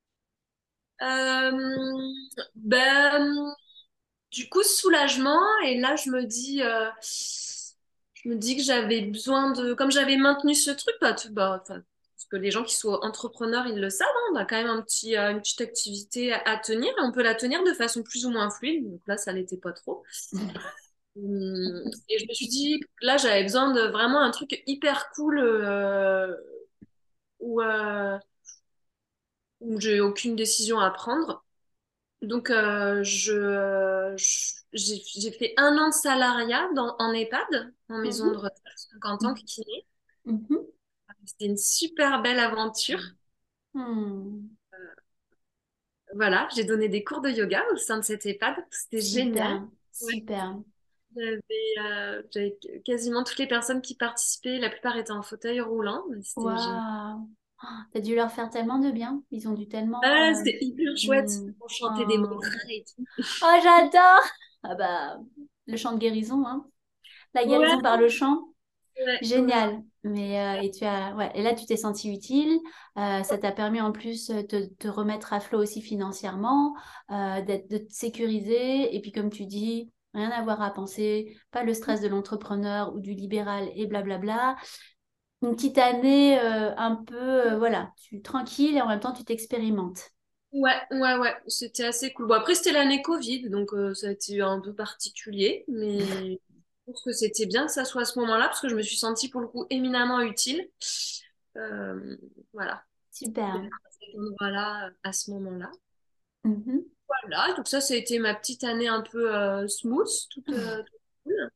Euh, ben, du coup, soulagement. Et là, je me dis, euh, je me dis que j'avais besoin de, comme j'avais maintenu ce truc, bah, tu- bah, enfin, parce que les gens qui sont entrepreneurs, ils le savent, hein, on a quand même un petit, euh, une petite activité à, à tenir et on peut la tenir de façon plus ou moins fluide. Donc là, ça l'était pas trop. Hum, Et je me suis dit, là, j'avais besoin de vraiment un truc hyper cool euh, où, euh, où j'ai aucune décision à prendre. Donc, euh, je, je- j'ai, j'ai fait un an de salariat dans, en EHPAD, en maison de Mhm. retraite, donc en tant que kiné. Mhm. C'était une super belle aventure. Hmm. Voilà, j'ai donné des cours de yoga au sein de cette EHPAD. C'était génial. Super, Ouais. super. J'avais, euh, j'avais quasiment toutes les personnes qui participaient, la plupart étaient en fauteuil roulant, mais c'était génial. Waouh. Oh, t'as dû leur faire tellement de bien. Ils ont dû tellement. Ah, euh, c'était hyper chouette. hmm. On chantait des Oh, mantras et tout. oh, j'adore! Ah bah, le chant de guérison, hein. La Ouais, guérison par le chant. ouais, ouais. Génial. Mais euh, et tu as ouais. Et là, tu t'es senti utile. Euh, ça t'a permis en plus de te te remettre à flot aussi financièrement, euh, d'être, de te sécuriser. Et puis comme tu dis, rien à avoir à penser, pas le stress de l'entrepreneur ou du libéral et blablabla. Une petite année euh, un peu, euh, voilà, tu tranquille et en même temps tu t'expérimentes. Ouais, ouais, ouais, c'était assez cool. Bon, après, c'était l'année Covid, donc euh, ça a été un peu particulier, mais je pense que c'était bien que ça soit à ce moment-là, parce que je me suis sentie pour le coup éminemment utile. Euh, voilà, d'être Super. à cet endroit-là à ce moment-là. Mhm. Voilà, donc ça, ça a été ma petite année un peu euh, smooth, toute, euh, toute cool.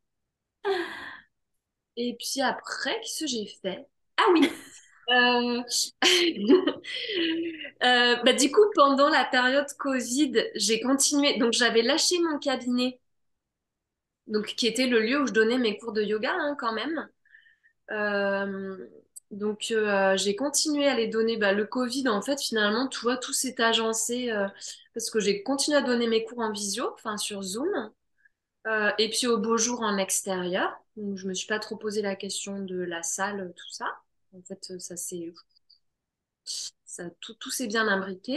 Et puis après, qu'est-ce que j'ai fait? Ah oui! Euh, euh, bah, du coup, pendant la période Covid, j'ai continué. Donc, j'avais lâché mon cabinet, donc qui était le lieu où je donnais mes cours de yoga, hein, quand même. Euh, donc, euh, j'ai continué à les donner. Bah, le Covid, en fait, finalement, tu vois, tout s'est agencé euh, parce que j'ai continué à donner mes cours en visio, enfin sur Zoom, euh, et puis au beau jour en extérieur. Donc, je me suis pas trop posé la question de la salle, tout ça. En fait, ça s'est ça, tout, tout s'est bien imbriqué.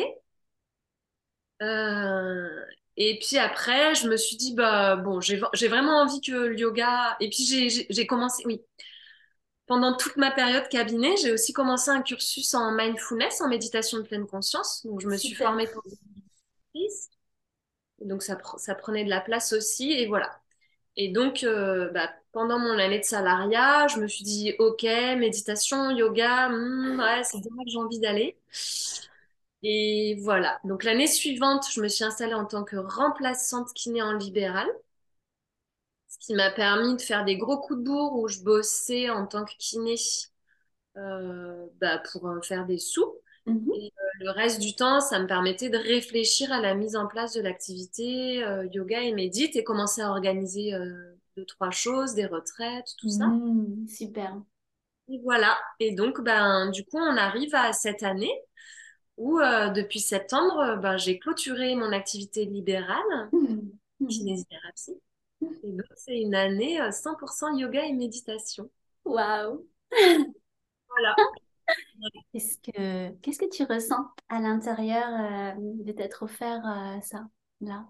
Euh, et puis après, je me suis dit, bah bon, j'ai, j'ai vraiment envie que le yoga. Et puis j'ai, j'ai j'ai commencé, oui. pendant toute ma période cabinet, j'ai aussi commencé un cursus en mindfulness, en méditation de pleine conscience. Donc, je me suis Super. formée pour médiatrice. Donc, ça, pr- ça prenait de la place aussi. Et voilà. Et donc, euh, bah, pendant mon année de salariat, je me suis dit, OK, méditation, yoga, hmm, ouais, c'est bien là que j'ai envie d'aller. Et voilà. Donc, l'année suivante, je me suis installée en tant que remplaçante kiné en libéral, ce qui m'a permis de faire des gros coups de bourre où je bossais en tant que kiné euh, bah, pour euh, faire des sous. Mhm. Et euh, le reste du temps, ça me permettait de réfléchir à la mise en place de l'activité euh, yoga et médite et commencer à organiser euh, deux, trois choses, des retraites, tout ça. Mm, super. Et voilà. Et donc, ben, du coup, on arrive à cette année où, euh, depuis septembre, euh, ben, j'ai clôturé mon activité libérale, Mm, mm. kinésithérapie. Et donc, c'est une année euh, cent pour cent yoga et méditation. Waouh. Voilà. Qu'est-ce que, qu'est-ce que tu ressens à l'intérieur euh, de t'être offert euh, ça, là?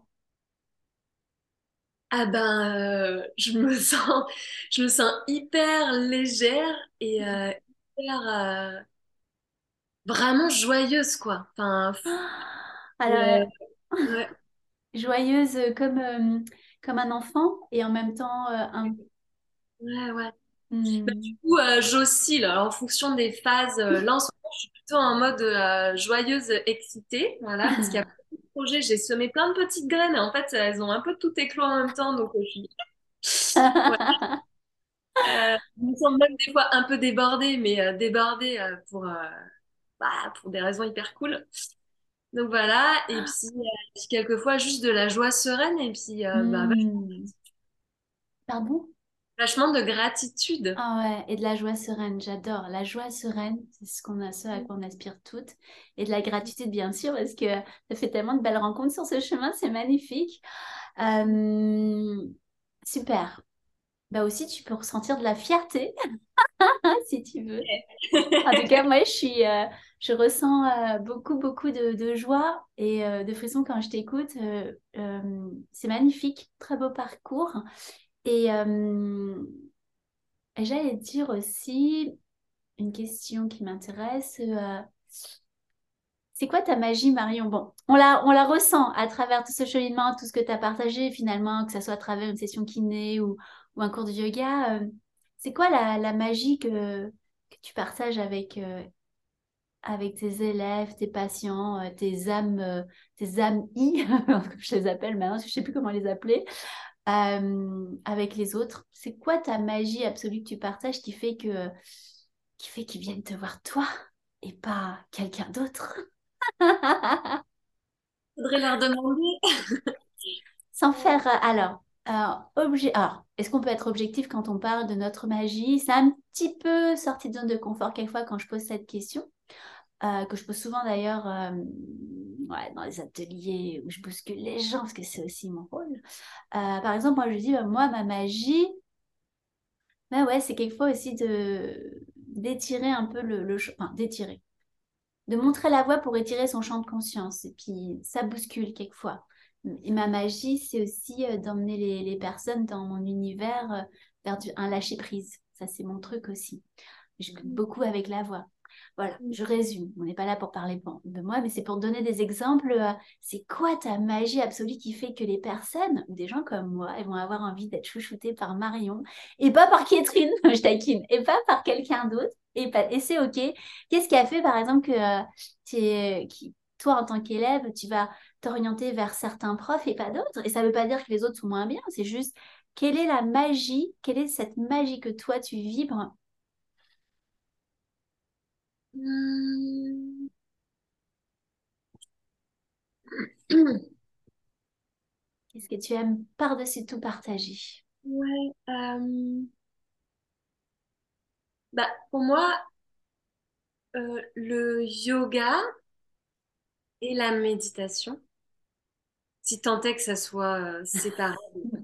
Ah ben, euh, je me sens, je me sens hyper légère et euh, hyper euh, vraiment joyeuse quoi. Enfin, pff, Alors, euh, ouais, joyeuse comme, euh, comme un enfant et en même temps euh, un... ouais, ouais. Bah, du Hmm. coup, euh, j'oscille en fonction des phases. Euh, Là, en ce moment, je suis plutôt en mode euh, joyeuse, excitée, voilà, parce qu'il y a beaucoup de projets. J'ai semé plein de petites graines et en fait, elles ont un peu tout éclos en même temps, donc euh, je suis, ouais. Euh, je me sens même des fois un peu débordée, mais euh, débordée euh, pour, euh, bah, pour des raisons hyper cool. Donc voilà, et puis, euh, puis quelquefois juste de la joie sereine et puis euh, bah, vach- Hmm. Pardon? vachement de gratitude. Ah ouais, et de la joie sereine, j'adore. La joie sereine, c'est ce qu'on a, ce à quoi on aspire toutes. Et de la gratitude, bien sûr, parce que ça fait tellement de belles rencontres sur ce chemin, c'est magnifique. Euh, super. Bah aussi, tu peux ressentir de la fierté, si tu veux. En tout cas, moi, je suis, euh, je ressens euh, beaucoup, beaucoup de, de joie et euh, de frissons quand je t'écoute. Euh, euh, c'est magnifique, très beau parcours. Et euh, j'allais te dire aussi une question qui m'intéresse. euh, c'est quoi ta magie, Marion? Bon, on la, on la ressent à travers tout ce cheminement, tout ce que tu as partagé finalement, que ce soit à travers une session kiné ou, ou un cours de yoga. euh, c'est quoi la, la magie que, que tu partages avec, euh, avec tes élèves, tes patients, euh, tes âmes, euh, tes âmes I, comme je les appelle maintenant, parce que je ne sais plus comment les appeler, euh, avec les autres. C'est quoi ta magie absolue que tu partages qui fait que, qui fait qu'ils viennent te voir toi et pas quelqu'un d'autre? Faudrait leur demander. Sans faire, euh, alors, euh, objet, alors, est-ce qu'on peut être objectif quand on parle de notre magie? C'est un petit peu sorti de zone de confort quelquefois quand je pose cette question. Euh, que je pose souvent d'ailleurs euh, ouais, dans les ateliers où je bouscule les gens, parce que c'est aussi mon rôle. Euh, par exemple, moi je dis, euh, moi ma magie, bah ouais, c'est quelquefois aussi de d'étirer un peu le, le ch- enfin d'étirer, de montrer la voie pour étirer son champ de conscience. Et puis ça bouscule quelquefois. Et ma magie, c'est aussi euh, d'emmener les, les personnes dans mon univers euh, vers du- un lâcher-prise. Ça, c'est mon truc aussi. Je joue beaucoup avec la voix. Voilà, je résume. On n'est pas là pour parler bon, de moi, mais c'est pour donner des exemples. euh, c'est quoi ta magie absolue qui fait que les personnes, ou des gens comme moi, elles vont avoir envie d'être chouchoutées par Marion, et pas par Catherine, je taquine, et pas par quelqu'un d'autre, et, pas- et c'est OK. Qu'est-ce qui a fait, par exemple, que euh, t'es- qui- toi, en tant qu'élève, tu vas t'orienter vers certains profs et pas d'autres? Et ça ne veut pas dire que les autres sont moins bien, c'est juste quelle est la magie, quelle est cette magie que toi, tu vibres. Hmm. Qu'est-ce que tu aimes par-dessus tout partager? Ouais, euh, bah, pour moi, euh, le yoga et la méditation, si tant est que ça soit euh, séparé,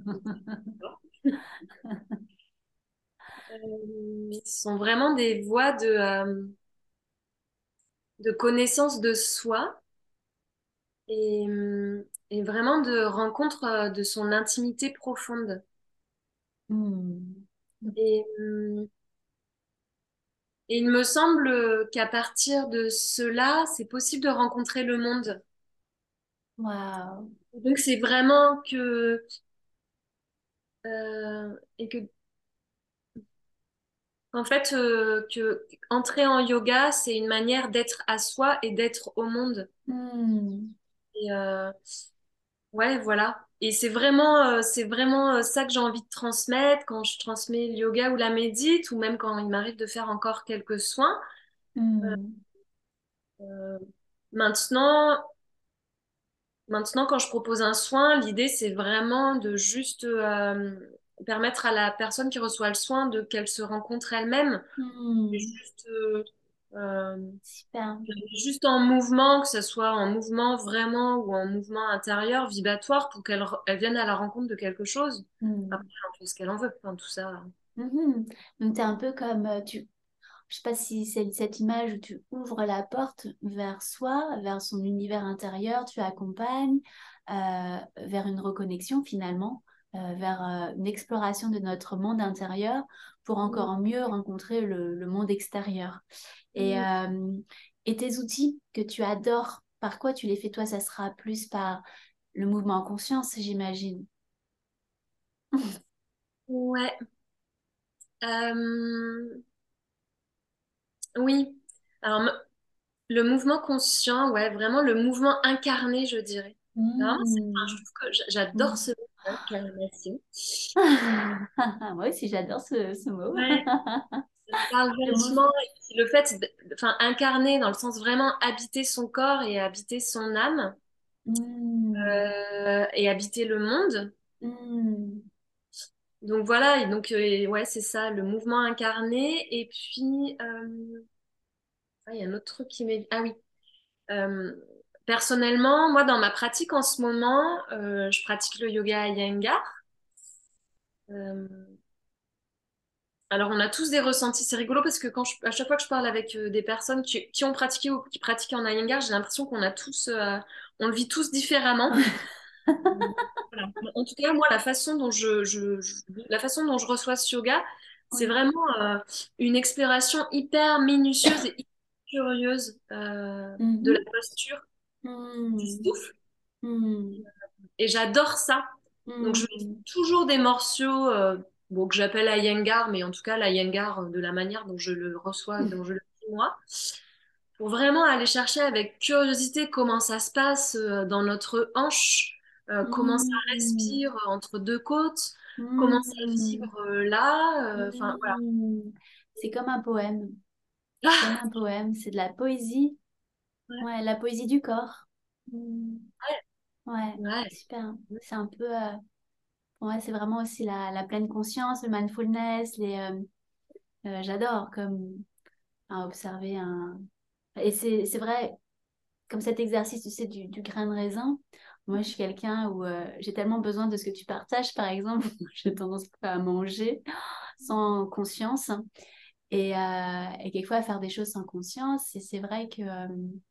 euh, sont vraiment des voies de, euh, de connaissance de soi et, euh, et vraiment de rencontre euh, de son intimité profonde. Hmm. Et, euh, Et il me semble qu'à partir de cela, c'est possible de rencontrer le monde. Waouh. Donc c'est vraiment que euh, et que en fait euh, que entrer en yoga, c'est une manière d'être à soi et d'être au monde. Hmm. Et euh, ouais, voilà. Et c'est vraiment euh, c'est vraiment euh, ça que j'ai envie de transmettre quand je transmets le yoga ou la médite ou même quand il m'arrive de faire encore quelques soins. Hmm. Euh, maintenant Maintenant, quand je propose un soin, l'idée, c'est vraiment de juste euh, permettre à la personne qui reçoit le soin de qu'elle se rencontre elle-même, et Hmm. juste, euh, euh, Super. juste en mouvement, que ce soit en mouvement vraiment ou en mouvement intérieur, vibratoire, pour qu'elle re- elle vienne à la rencontre de quelque chose. Hmm. Après, elle en fait ce qu'elle en veut, enfin, tout ça. Mhm. Donc, tu es un peu comme, euh, tu, je sais pas si c'est cette image où tu ouvres la porte vers soi, vers son univers intérieur, tu accompagnes euh, vers une reconnexion finalement, euh, vers euh, une exploration de notre monde intérieur pour Mm, encore mieux rencontrer le, le monde extérieur. Et, mm. euh, et tes outils que tu adores, par quoi tu les fais toi? Ça sera plus par le mouvement en conscience, j'imagine. Ouais. Euh, oui. Alors, le mouvement conscient, ouais, vraiment le mouvement incarné, je dirais. Vraiment, c'est- enfin, je Hmm. trouve que j- j'adore Hmm. ce mot, incarnation. Moi aussi, j'adore ce, ce mot. Ouais, ça me parle Le mot. vachement. Et puis le fait, de- enfin, incarner dans le sens vraiment habiter son corps et habiter son âme Hmm. euh, et habiter le monde. Hmm. Donc voilà, et donc euh, ouais, c'est ça, le mouvement incarné. Et puis, euh, ah, il y a un autre truc qui m'est... Ah oui. Euh, Personnellement, moi, dans ma pratique en ce moment, euh, je pratique le yoga Iyengar. Euh, alors, on a tous des ressentis. C'est rigolo parce que quand je- à chaque fois que je parle avec euh, des personnes qui, qui ont pratiqué ou qui pratiquent en Iyengar, j'ai l'impression qu'on a tous, euh, on le vit tous différemment. Voilà. En tout cas, moi, la façon dont je, je- je- la façon dont je reçois ce yoga, c'est Oui. vraiment euh, une exploration hyper minutieuse et hyper curieuse euh, de la Mhm. posture, du Hmm. souffle. Hmm. Et j'adore ça. Donc, je mets Hmm. toujours des morceaux euh, bon, que j'appelle Iyengar, mais en tout cas, l'Iyengar euh, de la manière dont je le reçois, dont je le vis moi, pour vraiment aller chercher avec curiosité comment ça se passe euh, dans notre hanche, euh, comment ça Hmm. respire entre deux côtes, comment ça Hmm. vibre euh, là. euh, Enfin, voilà. Hmm. C'est comme un poème. C'est comme Ah, un poème. C'est de la poésie. ouais, Ouais, la poésie du corps. Hmm. Ouais, ouais, super. C'est un peu. euh, Ouais, c'est vraiment aussi la, la pleine conscience, le mindfulness, les, euh, euh, j'adore comme à observer un... Et c'est, c'est vrai, comme cet exercice, tu sais, du, du grain de raisin, moi je suis quelqu'un où euh, j'ai tellement besoin de ce que tu partages, par exemple, j'ai tendance à manger sans conscience et, euh, et quelquefois à faire des choses sans conscience. Et c'est vrai que, euh,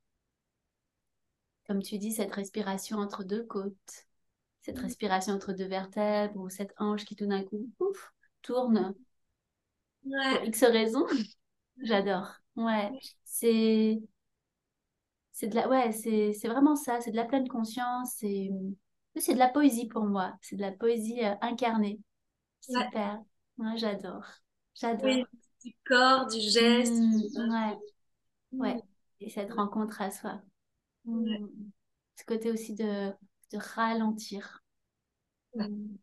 comme tu dis, cette respiration entre deux côtes, cette respiration entre deux vertèbres ou cette hanche qui tout d'un coup, ouf, tourne pour ouais, X raisons. J'adore. Ouais, c'est c'est de la ouais, c'est c'est vraiment ça, c'est de la pleine conscience, c'est c'est de la poésie pour moi, c'est de la poésie euh, incarnée. ouais. Super. Ouais, j'adore. Oui, J'adore. du corps, du geste. Hmm, ouais, Mm, ouais. Et cette rencontre à soi. ouais, Hmm. Ce côté aussi de de ralentir. ouais. Hmm.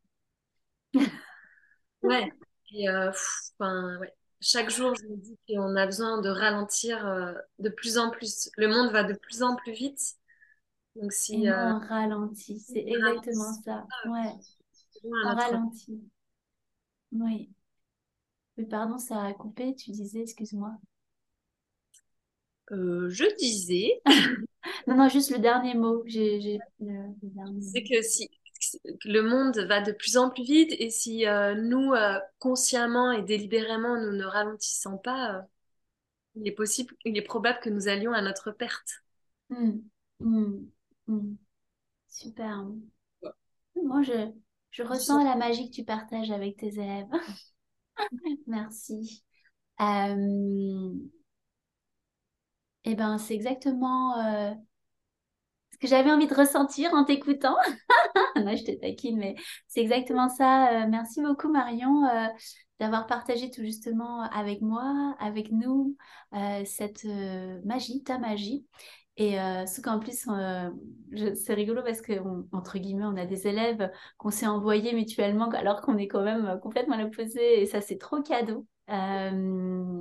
Ouais. Et euh, pff, enfin, ouais. Chaque jour, je me dis qu'on a besoin de ralentir euh, de plus en plus. Le monde va de plus en plus vite. Donc, Et si nous, euh, on ralentit. on C'est exactement ralentit ça. pas, Ouais, c'est loin à on notre... ralentit. Oui. Mais pardon, ça a coupé, tu disais, excuse-moi. Euh, je disais, Non, non, juste le dernier mot. J'ai, j'ai le, le dernier c'est mot. que si que le monde va de plus en plus vite et si euh, nous, euh, consciemment et délibérément, nous ne ralentissons pas, euh, il est possible, il est probable que nous allions à notre perte. Hmm, hmm, hmm. Super. Moi, je, je ressens la magie que tu partages avec tes élèves. Merci. Euh, eh ben, c'est exactement euh, ce que j'avais envie de ressentir en t'écoutant. Non, je te taquine, mais c'est exactement ça. Euh, merci beaucoup, Marion, euh, d'avoir partagé tout justement avec moi, avec nous, euh, cette euh, magie, ta magie. Et euh, ce qu'en plus, euh, je- c'est rigolo parce que, on- entre guillemets, on a des élèves qu'on s'est envoyés mutuellement alors qu'on est quand même euh, complètement à l'opposé. Et ça, c'est trop cadeau. Euh,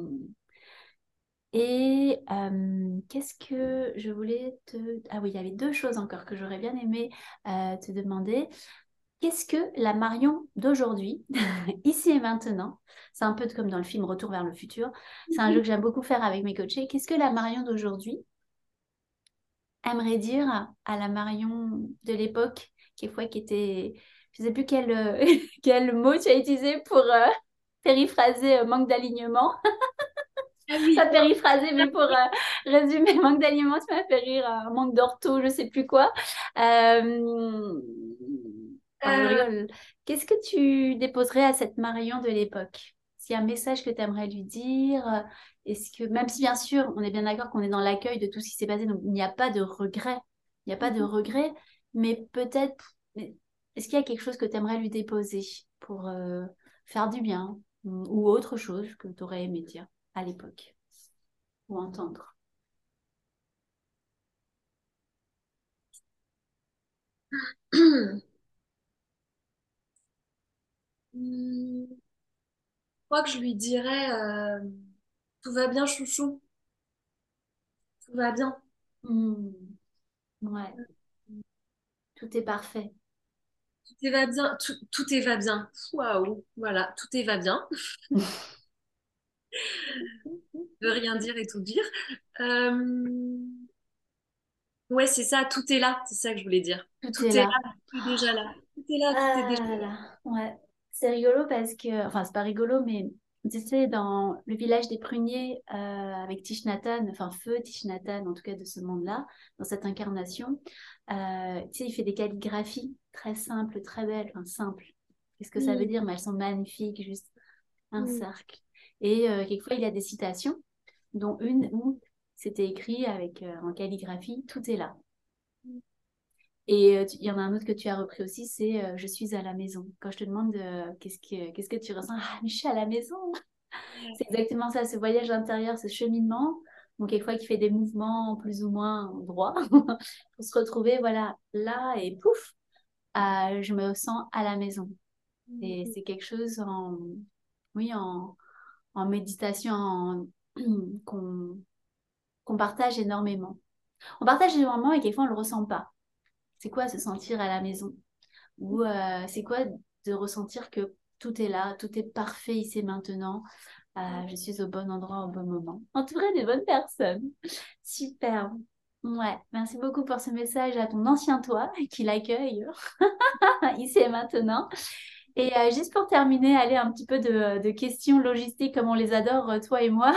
et euh, qu'est-ce que je voulais te... Ah oui, il y avait deux choses encore que j'aurais bien aimé euh, te demander. Qu'est-ce que la Marion d'aujourd'hui, ici et maintenant, c'est un peu comme dans le film Retour vers le futur, c'est un jeu que j'aime beaucoup faire avec mes coachés. Qu'est-ce que la Marion d'aujourd'hui aimerait dire à la Marion de l'époque, quelquefois qui était... Je ne sais plus quel, euh, quel mot tu as utilisé pour euh, périphraser euh, manque d'alignement. Ah Pas oui. périphraser, mais pour euh, résumer, manque d'alignement, tu m'as fait rire, euh, manque d'ortho, je sais plus quoi. Euh, Enfin, je Euh, rigole. Qu'est-ce que tu déposerais à cette Marion de l'époque? S'il y a un message que tu aimerais lui dire, euh, est-ce que, même si bien sûr, on est bien d'accord qu'on est dans l'accueil de tout ce qui s'est passé, donc il n'y a pas de regret, il n'y a pas de regret, mais peut-être, mais est-ce qu'il y a quelque chose que tu aimerais lui déposer pour euh, faire du bien ou autre chose que tu aurais aimé dire à l'époque ou entendre? Hmm, je crois que je lui dirais euh, tout va bien, chouchou, tout va bien. Hmm, ouais, tout est parfait. Tout est va bien, tout, tout est va bien. Waouh, voilà, tout est va bien. De rien dire et tout dire. Euh, Ouais, c'est ça, tout est là, c'est ça que je voulais dire. Tout Tout est est là. là, tout est déjà là. Tout est là, tout est déjà Ah là, ouais. C'est rigolo parce que, enfin, c'est pas rigolo, mais tu sais, dans le village des pruniers euh, avec Thich Nhat Hanh, enfin, Feu Thich Nhat Hanh, en tout cas de ce monde-là, dans cette incarnation, euh, tu sais, il fait des calligraphies très simples, très belles, enfin, simples. Qu'est-ce que ça veut là. dire? Mais elles sont magnifiques, juste un Mm, cercle. Et euh, quelquefois, il y a des citations, dont une où c'était écrit avec, euh, en calligraphie, tout est là. mm, Et euh, tu- il y en a un autre que tu as repris aussi, c'est euh, je suis à la maison. Quand je te demande euh, qu'est-ce que, qu'est-ce que tu ressens, ah, mais je suis à la maison. ouais, C'est exactement ça, ce voyage intérieur, ce cheminement. Donc, quelquefois, qui fait des mouvements plus ou moins droits pour se retrouver, voilà, là et pouf, euh, je me sens à la maison. mm, Et mm, c'est quelque chose en, oui, en, en méditation en- qu'on qu'on partage énormément. On partage énormément et quelquefois, on ne le ressent pas. C'est quoi se sentir à la maison? Ou euh, c'est quoi de ressentir que tout est là, tout est parfait ici et maintenant. Euh, je suis au bon endroit au bon moment. Entourée des bonnes personnes. Super. Ouais, merci beaucoup pour ce message à ton ancien toi qui l'accueille ici et maintenant. Et euh, juste pour terminer, allez, un petit peu de, de questions logistiques comme on les adore, euh, toi et moi.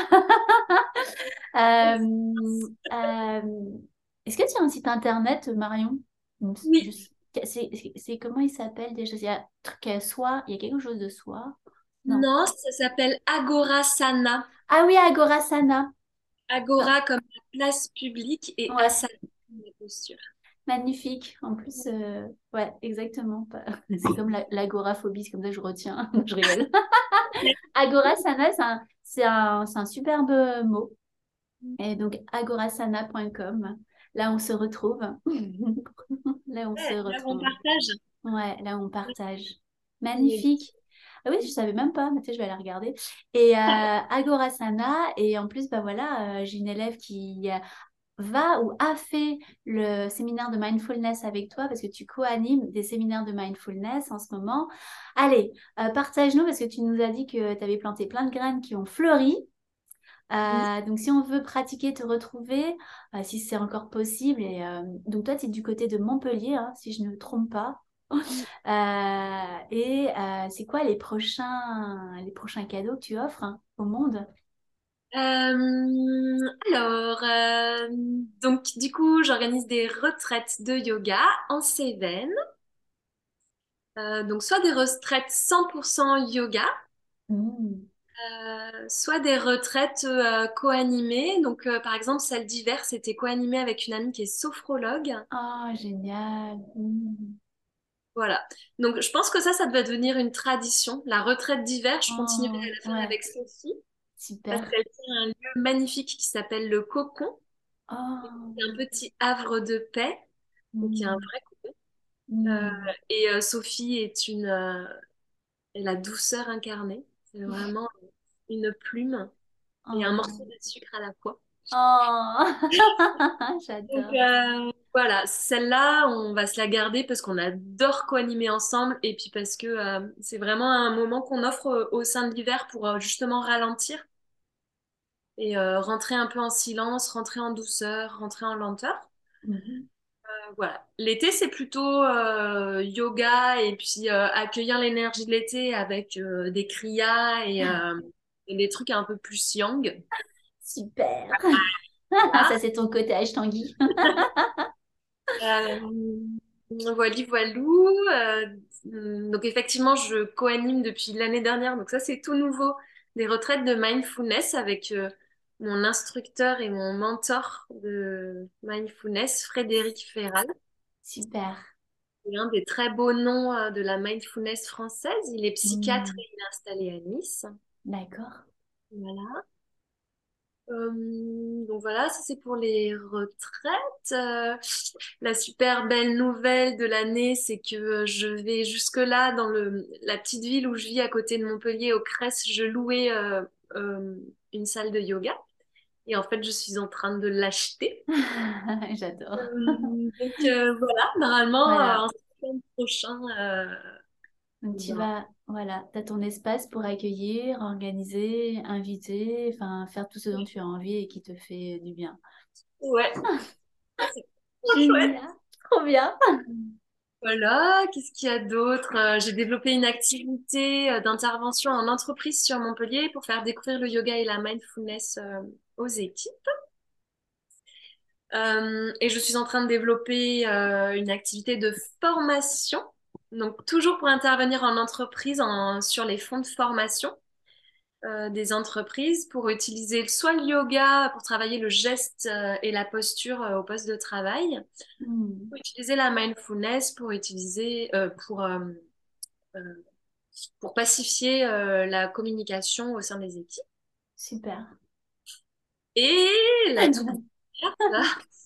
Euh, euh, Est-ce que tu as un site internet, Marion? oui, Juste, c'est c'est- c'est comment il s'appelle déjà? Il y a un truc à soi, il y a quelque chose de soi? Non. non, ça s'appelle Agorasana. Ah oui, Agorasana. Ah, Agora comme la place publique et ouais, asana comme la posture. magnifique. En plus, euh, ouais, exactement. Pas- C'est comme la- l'agoraphobie, c'est comme ça que je retiens. Je rigole. Agorasana, c'est un, c'est un, c'est un superbe mot. Et donc, agorasana point com. Là, on se retrouve. Là, on se Ouais, là on retrouve. partage. Ouais, là on partage. Oui. Magnifique. Ah oui, je savais même pas, mais tu sais, je vais aller regarder. Et euh, Agorasana, et en plus, bah voilà, euh, j'ai une élève qui euh, va ou a fait le séminaire de mindfulness avec toi parce que tu co-animes des séminaires de mindfulness en ce moment. Allez, euh, partage-nous parce que tu nous as dit que tu avais planté plein de graines qui ont fleuri. Oui. Euh, donc, si on veut pratiquer, te retrouver, euh, si c'est encore possible, et euh, donc toi, tu es du côté de Montpellier, hein, si je ne me trompe pas. Euh, et euh, c'est quoi les prochains, les prochains cadeaux que tu offres hein, au monde? Euh, alors, euh, donc du coup, j'organise des retraites de yoga en Cévennes. Euh, donc soit des retraites cent pour cent yoga, Mmh. Euh, soit des retraites euh, co-animées. Donc, euh, par exemple, celle d'hiver, c'était co-animée avec une amie qui est sophrologue. Oh, génial. Mm. Voilà. Donc, je pense que ça, ça devait devenir une tradition. La retraite d'hiver, je continuerai à Oh, la faire ouais, avec Sophie parce super. qu'elle tient un lieu magnifique qui s'appelle le Cocon. C'est un Oh, petit havre de paix, donc il y a un mm, vrai cocon. Euh, mm. et euh, Sophie est une, euh, est la douceur incarnée. C'est vraiment une plume et un morceau Oh, de sucre à la fois. oh, Donc j'adore. euh, voilà, celle-là, on va se la garder parce qu'on adore co-animer ensemble et puis parce que euh, c'est vraiment un moment qu'on offre euh, au sein de l'hiver pour euh, justement ralentir et euh, rentrer un peu en silence, rentrer en douceur, rentrer en lenteur. Mhm. Euh, voilà. L'été, c'est plutôt euh, yoga et puis euh, accueillir l'énergie de l'été avec euh, des kriyas et, euh, et des trucs un peu plus yang. Super. Voilà. Ça, c'est ton côté Tanguy. Euh, Voili voilou. Euh, donc effectivement, je co-anime depuis l'année dernière. Donc ça, c'est tout nouveau. Des retraites de mindfulness avec euh, mon instructeur et mon mentor de mindfulness, Frédéric Ferral. Super. C'est un des très beaux noms euh, de la mindfulness française. Il est psychiatre Mm. et il est installé à Nice. D'accord. Voilà. Euh, donc voilà, ça c'est pour les retraites. Euh, la super belle nouvelle de l'année, c'est que euh, je vais jusque-là dans le, la petite ville où je vis à côté de Montpellier, au Cress, je louais euh, euh, une salle de yoga. Et en fait, je suis en train de l'acheter. J'adore. Euh, donc euh, voilà, normalement, euh, Voilà. en septembre prochain, euh, Donc tu ben, vas, voilà, tu as ton espace pour accueillir, organiser, inviter, enfin faire tout ce dont tu as envie et qui te fait du bien. ouais, c'est trop chouette. Génial, trop bien. Voilà, qu'est-ce qu'il y a d'autre? Euh, j'ai développé une activité euh, d'intervention en entreprise sur Montpellier pour faire découvrir le yoga et la mindfulness euh, aux équipes. Euh, et je suis en train de développer euh, une activité de formation, donc toujours pour intervenir en entreprise en- sur les fonds de formation euh, des entreprises pour utiliser soit le yoga pour travailler le geste euh, et la posture euh, au poste de travail, Hmm, pour utiliser la mindfulness pour utiliser euh, pour euh, euh, pour pacifier euh, la communication au sein des équipes. super. Et la toute dernière, là,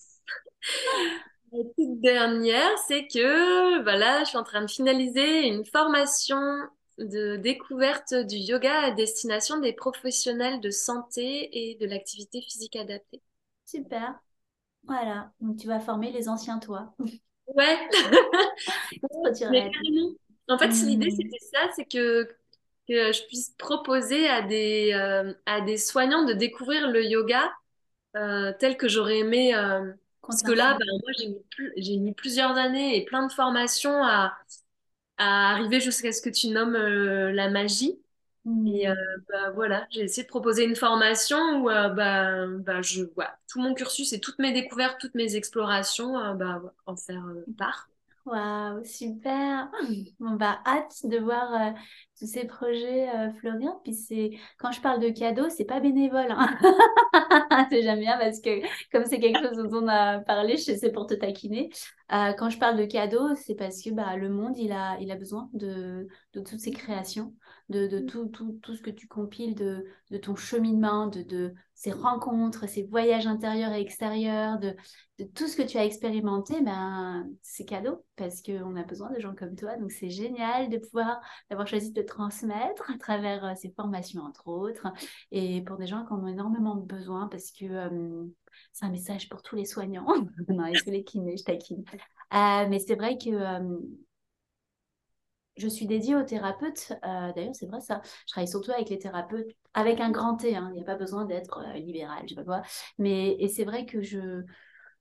la toute dernière, c'est que voilà, je suis en train de finaliser une formation de découverte du yoga à destination des professionnels de santé et de l'activité physique adaptée. Super. Voilà. Donc tu vas former les anciens toi. Ouais, Trop tu mais rêves. carrément. En fait, l'idée, Hmm, c'était ça, c'est que, que je puisse proposer à des, euh, à des soignants de découvrir le yoga euh, tel que j'aurais aimé. Euh, qu'on parce te que là, ben, l'enseigne. moi, j'ai mis, plus- j'ai mis plusieurs années et plein de formations à, à arriver jusqu'à ce que tu nommes euh, la magie. Et euh, Hmm. bah, voilà, j'ai essayé de proposer une formation où euh, bah, bah, je, voilà, tout mon cursus et toutes mes découvertes, toutes mes explorations, euh, bah, ouais, en faire euh, part. Waouh, super. Bon, bah, hâte de voir euh, tous ces projets euh, fleurir. Puis c'est quand je parle de cadeaux, c'est pas bénévole, hein. C'est jamais bien parce que comme c'est quelque chose dont on a parlé, je sais c'est pour te taquiner. Euh, quand je parle de cadeaux, c'est parce que bah, le monde, il a, il a besoin de, de toutes ces créations, de, de tout, tout, tout ce que tu compiles de, de ton cheminement, de, de ces rencontres, ces voyages intérieurs et extérieurs, de de tout ce que tu as expérimenté, ben, c'est cadeau parce qu'on a besoin de gens comme toi. Donc, c'est génial de pouvoir, d'avoir choisi de te transmettre à travers euh, ces formations, entre autres, et pour des gens qui en ont énormément besoin parce que euh, c'est un message pour tous les soignants, non, et tous les kinés, je taquine. Euh, mais c'est vrai que euh, je suis dédiée aux thérapeutes. Euh, d'ailleurs, c'est vrai ça. Je travaille surtout avec les thérapeutes, avec un grand T. Hein. Il n'y a pas besoin d'être euh, libéral, je sais pas quoi. Mais et c'est vrai que je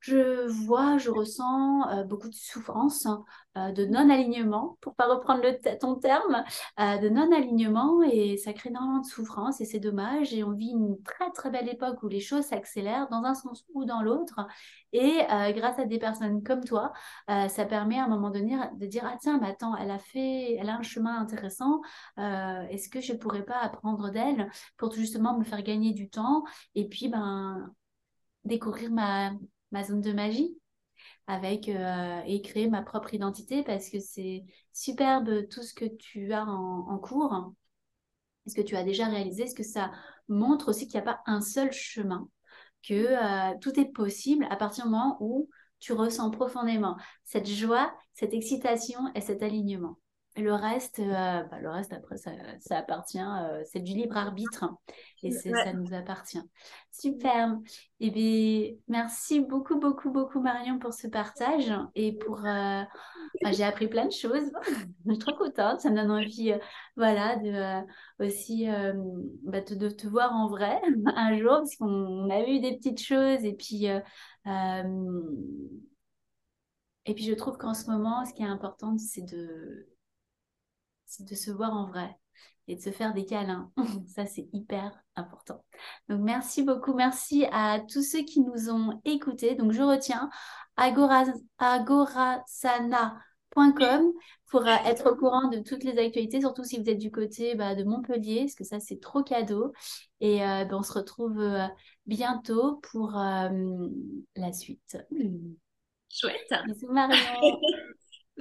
je vois, je ressens euh, beaucoup de souffrance, hein, euh, de non-alignement, pour pas reprendre le t- ton terme, euh, de non-alignement et ça crée énormément de souffrance et c'est dommage. Et on vit une très très belle époque où les choses s'accélèrent dans un sens ou dans l'autre. Et euh, grâce à des personnes comme toi, euh, ça permet à un moment donné de dire, ah tiens, mais attends, elle a fait, elle a un chemin intéressant. Euh, est-ce que je pourrais pas apprendre d'elle pour justement me faire gagner du temps et puis ben découvrir ma, ma zone de magie avec euh, et créer ma propre identité parce que c'est superbe tout ce que tu as en, en cours. Est-ce que tu as déjà réalisé? Est-ce que ça montre aussi qu'il n'y a pas un seul chemin, que euh, tout est possible à partir du moment où tu ressens profondément cette joie, cette excitation et cet alignement. Et le reste, euh, bah, le reste après, ça, ça appartient, euh, c'est du libre arbitre hein, et c'est, Ouais. ça nous appartient. Super. Eh bien, merci beaucoup, beaucoup, beaucoup Marion pour ce partage et pour, euh, enfin, j'ai appris plein de choses. Je suis trop contente. Ça me donne envie, euh, voilà, de euh, aussi euh, bah, de, de te voir en vrai un jour, parce qu'on a vu des petites choses. Et puis, euh, euh, et puis je trouve qu'en ce moment, ce qui est important, c'est de, c'est de se voir en vrai et de se faire des câlins. Ça, c'est hyper important. Donc, merci beaucoup. Merci à tous ceux qui nous ont écoutés. Donc, je retiens agora, agorasana point com pour euh, être au courant de toutes les actualités, surtout si vous êtes du côté bah, de Montpellier, parce que ça, c'est trop cadeau. Et euh, ben, on se retrouve euh, bientôt pour euh, la suite. Chouette. Bisous, Marion.